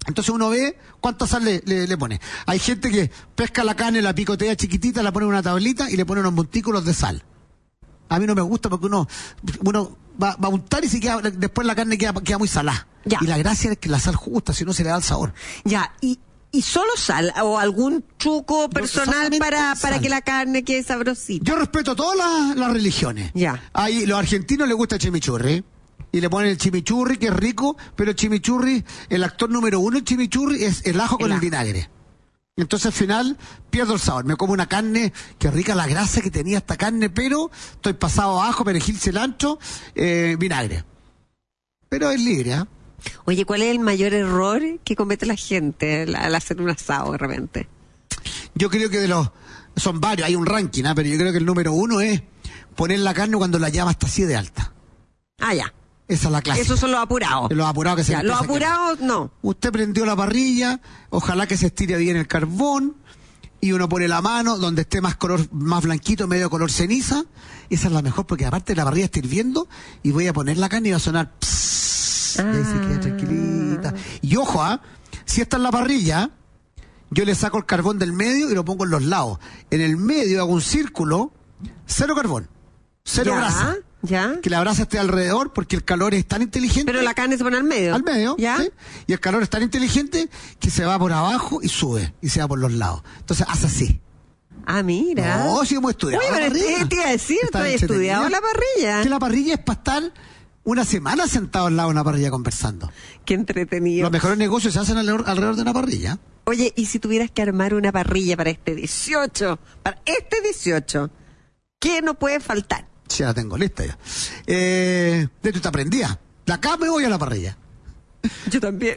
Entonces uno ve cuánta sal le, le, le pone. Hay gente que pesca la carne, la picotea chiquitita, la pone en una tablita y le pone unos montículos de sal. A mí no me gusta porque uno uno va, va a untar y se queda, después la carne queda, queda muy salada. Ya. Y la gracia es que la sal justa, si no se le da el sabor. Ya, y, y solo sal o algún truco personal para, para que la carne quede sabrosita. Yo respeto todas las, las religiones. Ya. Hay, los argentinos les gusta el chimichurri. Y le ponen el chimichurri, que es rico, pero el chimichurri, el actor número uno del chimichurri es el ajo con el, el vinagre. Entonces al final pierdo el sabor. Me como una carne, que rica la grasa que tenía esta carne, pero estoy pasado a ajo, perejil, cilantro, eh, vinagre. Pero es libre, ¿eh? Oye, ¿cuál es el mayor error que comete la gente al, al hacer un asado de repente? Yo creo que de los... Son varios, hay un ranking, ¿eh? Pero yo creo que el número uno es poner la carne cuando la llama está así de alta. Ah, ya. Esa es la clase. Esos son los apurados. Los apurados que se ya, los apurados no. Usted prendió la parrilla, ojalá que se estire bien el carbón, y uno pone la mano donde esté más color, más blanquito, medio color ceniza. Esa es la mejor, porque aparte la parrilla está hirviendo, y voy a poner la carne y va a sonar psss, ah. Y ahí se queda tranquilita. Y ojo, ¿ah? Si esta es la parrilla, yo le saco el carbón del medio y lo pongo en los lados. En el medio hago un círculo, cero carbón, cero ya, grasa. Ya. Que la brasa esté alrededor porque el calor es tan inteligente. Pero la carne se pone al medio. Al medio, ¿ya? ¿sí? Y el calor es tan inteligente que se va por abajo y sube y se va por los lados. Entonces hace así. Ah, mira. No, sí hemos estudiado. Oye, pero te, te iba a decir, tú has estudiado la parrilla. Que la parrilla es para estar una semana sentado al lado de una parrilla conversando. Qué entretenido. Los mejores negocios se hacen alrededor, alrededor de una parrilla. Oye, y si tuvieras que armar una parrilla para este dieciocho, para este dieciocho, ¿qué no puede faltar? Ya la tengo lista ya. Eh, de hecho, te aprendía. De acá me voy a la parrilla. Yo también.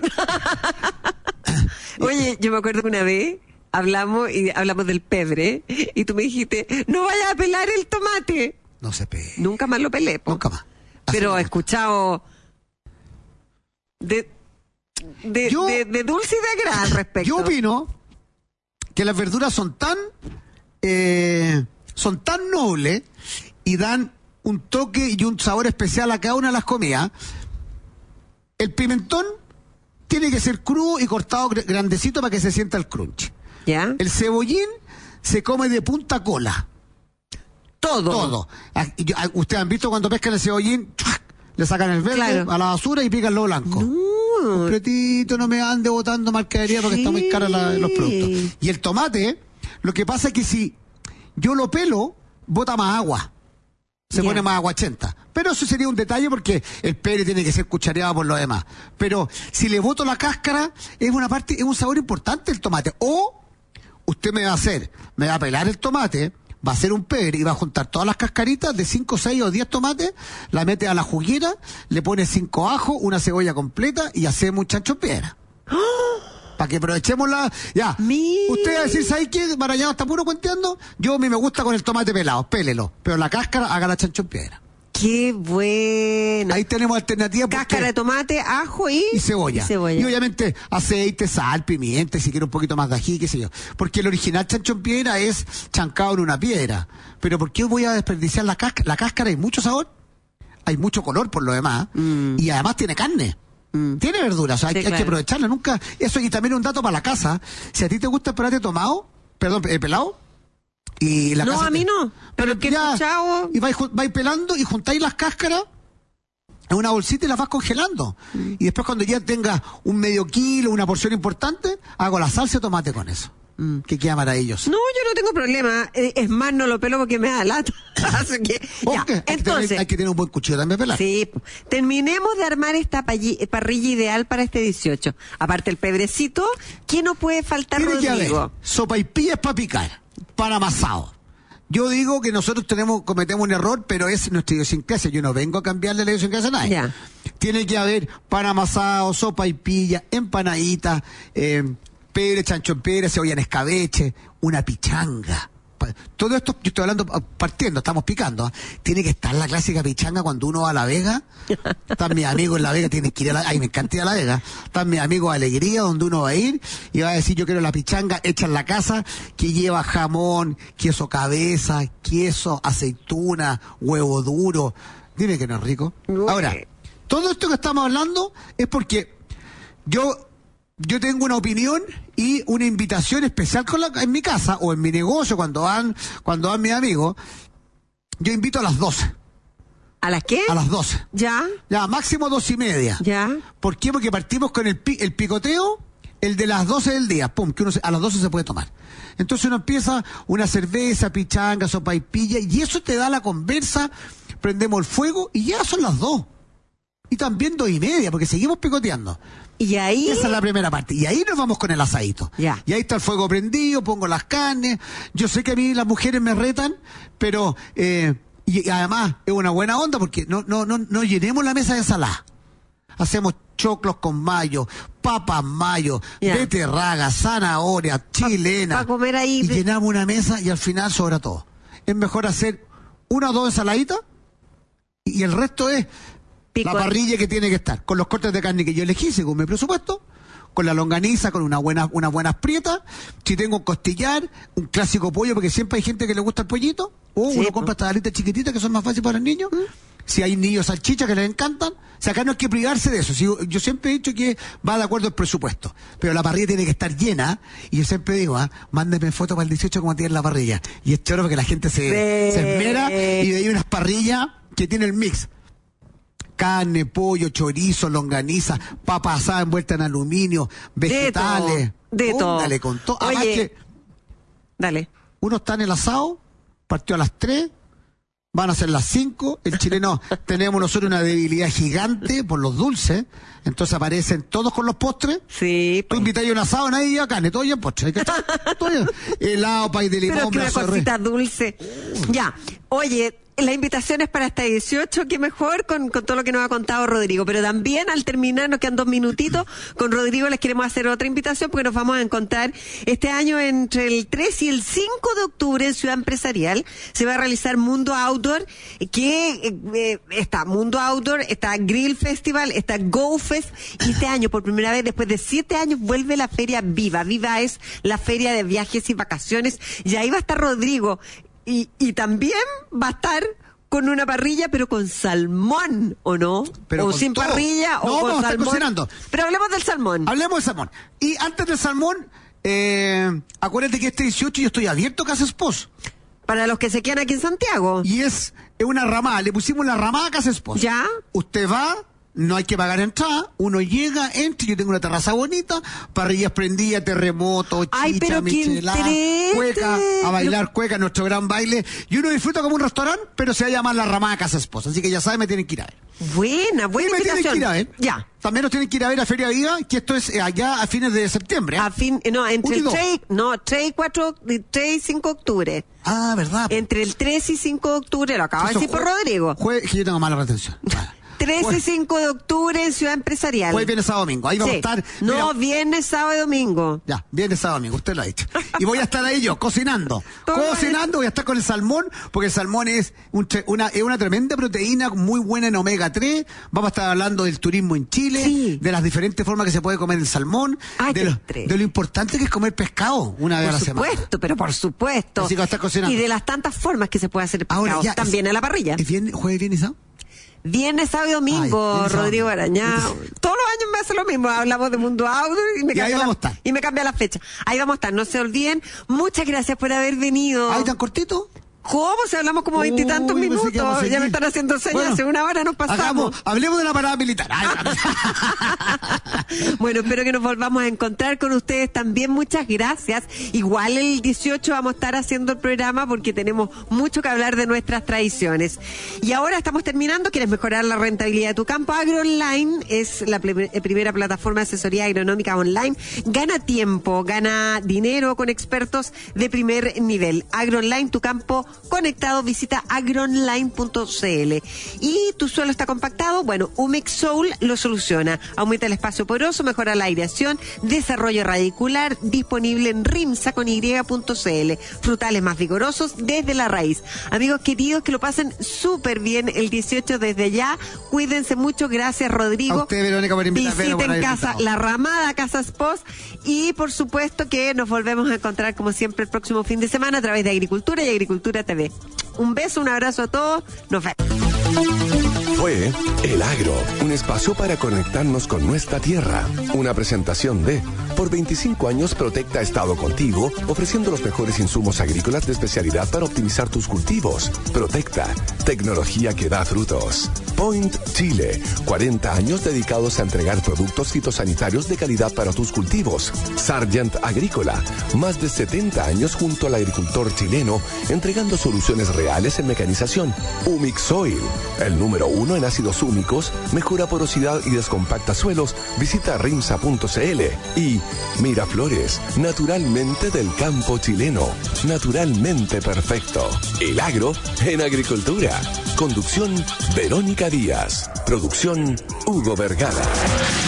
Oye, yo me acuerdo que una vez hablamos y hablamos del pebre y tú me dijiste, no vayas a pelar el tomate. No se pela. Nunca más lo pelé. Po. Nunca más. Así Pero nunca. he escuchado de, de, yo, de, de dulce y de grasa al respecto. Yo opino que las verduras son tan eh, son tan nobles y dan un toque y un sabor especial a cada una de las comidas. El pimentón tiene que ser crudo y cortado grandecito para que se sienta el crunch. ¿Ya? El cebollín se come de punta cola. Todo. Todo. Ustedes han visto cuando pescan el cebollín, ¡chuac! Le sacan el verde claro. a la basura y pican lo blanco. No. Completito, no me ande botando mercadería porque sí. Está muy cara la, los productos. Y el tomate, lo que pasa es que si yo lo pelo, bota más agua. Se yeah. pone más aguachenta. Pero eso sería un detalle porque el pebre tiene que ser cuchareado por lo demás. Pero si le boto la cáscara, es una parte, es un sabor importante el tomate. O usted me va a hacer, me va a pelar el tomate, va a hacer un pebre y va a juntar todas las cascaritas de cinco, seis o diez tomates, la mete a la juguera, le pone cinco ajos, una cebolla completa y hacemos un chancho en piedra. ¡Oh! Para que aprovechemos la... Ya, Mi... usted va a decir, ¿sabes qué? Marañado está puro cuenteando. Yo a mí me gusta con el tomate pelado, pélelo. Pero la cáscara, haga la chancho en piedra. ¡Qué bueno! Ahí tenemos alternativas. Cáscara de tomate, ajo y... Y cebolla. Y cebolla. Y obviamente aceite, sal, pimienta, si quiere un poquito más de ají, qué sé yo. Porque el original chancho en piedra es chancado en una piedra. Pero ¿por qué voy a desperdiciar la cáscara? La cáscara hay mucho sabor, hay mucho color por lo demás, mm. y además tiene carne. Tiene verduras, o sea, sí, hay, claro. hay que aprovecharla, nunca, eso y también un dato para la casa, si a ti te gusta el tomate tomado, perdón, eh, pelado, y la no, casa a mí te, no, pero que ya, chavo... y vais, vais pelando y juntáis las cáscaras en una bolsita y las vas congelando, mm. y después cuando ya tengas un medio kilo, una porción importante, hago la salsa de tomate con eso. Mm. Que queda maravilloso. No, yo no tengo problema. Es más, no lo pelo porque me da lata. Así que, ya. Okay. Hay, Entonces, que tener, hay que tener un buen cuchillo también pelar. Sí. Terminemos de armar esta parrilla ideal para este dieciocho. Aparte el pedrecito, ¿qué no puede faltar, Tiene Rodrigo? Que haber sopaipillas para picar, para amasado. Yo digo que nosotros tenemos cometemos un error, pero es nuestra idiosincrasia. Yo no vengo a cambiarle la idiosincrasia a nadie. Ya. Tiene que haber pan amasado, sopaipilla, empanadita, eh, pebre, chancho en pebre, cebolla en escabeche, una pichanga. Todo esto, yo estoy hablando, partiendo, estamos picando. ¿eh? Tiene que estar la clásica pichanga cuando uno va a La Vega. Están mis amigos en La Vega, tienen que ir a La Vega. Ay, me encanta ir a La Vega. Están mis amigos de Alegría, donde uno va a ir y va a decir, yo quiero la pichanga hecha en la casa, que lleva jamón, queso cabeza, queso, aceituna, huevo duro. Dime que no es rico. Ahora, todo esto que estamos hablando es porque yo yo tengo una opinión y una invitación especial con la, en mi casa o en mi negocio cuando van, cuando van mis amigos. Yo invito a las doce. ¿A las qué? A las doce. ¿Ya? Ya, máximo dos y media. ¿Ya? ¿Por qué? Porque partimos con el, pi, el picoteo, el de las doce del día, pum, que uno se, a las doce se puede tomar. Entonces uno empieza una cerveza, pichanga, sopaipilla, y eso te da la conversa, prendemos el fuego y ya son las dos. Y también dos y media, porque seguimos picoteando. Y ahí... Esa es la primera parte. Y ahí nos vamos con el asadito. Ya. Y ahí está el fuego prendido, pongo las carnes. Yo sé que a mí las mujeres me retan, pero... Eh, y además es una buena onda porque no, no, no, no llenemos la mesa de ensalada. Hacemos choclos con mayo, papas mayo, yeah. beterraga, zanahoria, chilena. Para comer ahí. Y de... llenamos una mesa y al final sobra todo. Es mejor hacer una o dos ensaladitas y el resto es Pico. La parrilla que tiene que estar. Con los cortes de carne que yo elegí según mi presupuesto. Con la longaniza, con una buena, unas buenas prietas. Si tengo un costillar, un clásico pollo, porque siempre hay gente que le gusta el pollito. O sí, uno compra estas alitas chiquititas que son más fáciles para los niños. ¿Mm? Si hay niños salchichas que les encantan. O sea, acá no hay que privarse de eso. Si yo, yo siempre he dicho que va de acuerdo al presupuesto. Pero la parrilla tiene que estar llena. Y yo siempre digo, ah, mándenme fotos para el dieciocho como tiene la parrilla. Y es choro porque la gente se, se esmera. Y de ahí unas parrillas que tiene el mix. Carne, pollo, chorizo, longaniza, papa asada envuelta en aluminio, vegetales. De todo. Dale con todo. Oye, además que dale. Uno está en el asado, partió a las tres, van a ser las cinco. El chileno, tenemos nosotros una debilidad gigante por los dulces. Entonces aparecen todos con los postres. Sí. Tú invitas a un asado, nadie lleva carne, todo ya postre. Todo ya. Helado, pay de limón, pero que una cosita dulce. Ya. Oye, la invitación es para hasta dieciocho, que mejor con, con todo lo que nos ha contado Rodrigo. Pero también al terminar, nos quedan dos minutitos, con Rodrigo les queremos hacer otra invitación porque nos vamos a encontrar este año entre el tres y el cinco de octubre en Ciudad Empresarial. Se va a realizar Mundo Outdoor, que eh, eh, está Mundo Outdoor, está Grill Festival, está Go Fest, y este año, por primera vez, después de siete años, vuelve la feria Viva. Viva es la feria de viajes y vacaciones, y ahí va a estar Rodrigo. Y, y también va a estar con una parrilla, pero con salmón, ¿o no? Pero o sin todo. parrilla, no, o con vamos a salmón. estar cocinando. Pero hablemos del salmón. Hablemos del salmón. Y antes del salmón, eh, acuérdate que este dieciocho yo estoy abierto a Casa Espos. Para los que se quedan aquí en Santiago. Y es, es una ramada, le pusimos la ramada a Casa Espos. ¿Ya? Usted va... No hay que pagar entrada, uno llega, entra, yo tengo una terraza bonita, parrillas prendidas, terremoto, chicha, Ay, pero michelada, cueca, a bailar cueca, nuestro gran baile, y uno disfruta como un restaurante, pero se va a llamar La Ramada Casa Esposa, así que ya saben, me tienen que ir a ver. Buena, buena y me invitación. tienen que ir a ver. Ya. También nos tienen que ir a ver a Feria Viva, que esto es allá a fines de septiembre. ¿eh? A fin, no, entre el tres, no, tres y cuatro, tres y cinco de octubre. Ah, ¿verdad? Entre el tres y cinco de octubre, lo acaba de decir por Rodrigo. Jueves, que yo tengo mala retención. tres y cinco de octubre en Ciudad Empresarial. Jueves, viernes, sábado, domingo. Ahí vamos sí. a estar. No, mira, viernes, sábado y domingo. Ya, viernes, sábado, domingo. Usted lo ha dicho. Y voy a estar ahí yo, cocinando. cocinando, voy a estar con el salmón, porque el salmón es un, una, es una tremenda proteína, muy buena en omega tres. Vamos a estar hablando del turismo en Chile, sí. de las diferentes formas que se puede comer el salmón, Ay, de, lo, de lo importante que es comer pescado una vez por a la semana. Por supuesto, pero por supuesto. Así que va a estar cocinando. Y de las tantas formas que se puede hacer el pescado. Ahora, ya, también es, a la parrilla. ¿Es viernes, jueves, viernes y sábado? Viernes, sábado y domingo, Ay, Rodrigo Arañá. Todos los años me hace lo mismo. Hablamos de Mundo Outdoor y me, y cambia, vamos la, a estar. y me cambia la fecha. Ahí vamos a estar. No se olviden. Muchas gracias por haber venido. ¿Ahí tan cortito? ¿Cómo? Si hablamos como veintitantos minutos. Ya me están haciendo señas. Bueno, hace una hora nos pasamos. Hagamos, hablemos de la parada militar. Bueno, espero que nos volvamos a encontrar con ustedes también. Muchas gracias. Igual el dieciocho vamos a estar haciendo el programa porque tenemos mucho que hablar de nuestras tradiciones. Y ahora estamos terminando. ¿Quieres mejorar la rentabilidad de tu campo? AgroOnline es la primera plataforma de asesoría agronómica online. Gana tiempo, gana dinero con expertos de primer nivel. AgroOnline, tu campo conectado. Visita agroonline punto c l. ¿Y tu suelo está compactado? Bueno, Humic Soul lo soluciona. Aumenta el espacio poroso, mejora la aireación, desarrollo radicular, disponible en rimsa con y punto c l. Frutales más vigorosos desde la raíz. Amigos queridos, que lo pasen súper bien el dieciocho desde ya. Cuídense mucho. Gracias, Rodrigo. A usted, Verónica, por invitarme. Visiten casa, La Ramada, Casa Espos. Y por supuesto que nos volvemos a encontrar como siempre el próximo fin de semana a través de Agricultura y Agricultura T V. Un beso, un abrazo a todos. Nos vemos. Fue El Agro, un espacio para conectarnos con nuestra tierra. Una presentación de Por veinticinco años Protecta ha estado contigo, ofreciendo los mejores insumos agrícolas de especialidad para optimizar tus cultivos. Protecta, tecnología que da frutos. Point Chile, cuarenta años dedicados a entregar productos fitosanitarios de calidad para tus cultivos. Sargent Agrícola, más de setenta años junto al agricultor chileno, entregando soluciones reales en mecanización. Humix Oil, el número uno en ácidos húmicos, mejora porosidad y descompacta suelos. Visita rimsa punto cl. Y Miraflores, naturalmente del campo chileno, naturalmente perfecto. El Agro en agricultura. Conducción Verónica Díaz. Producción Hugo Vergara.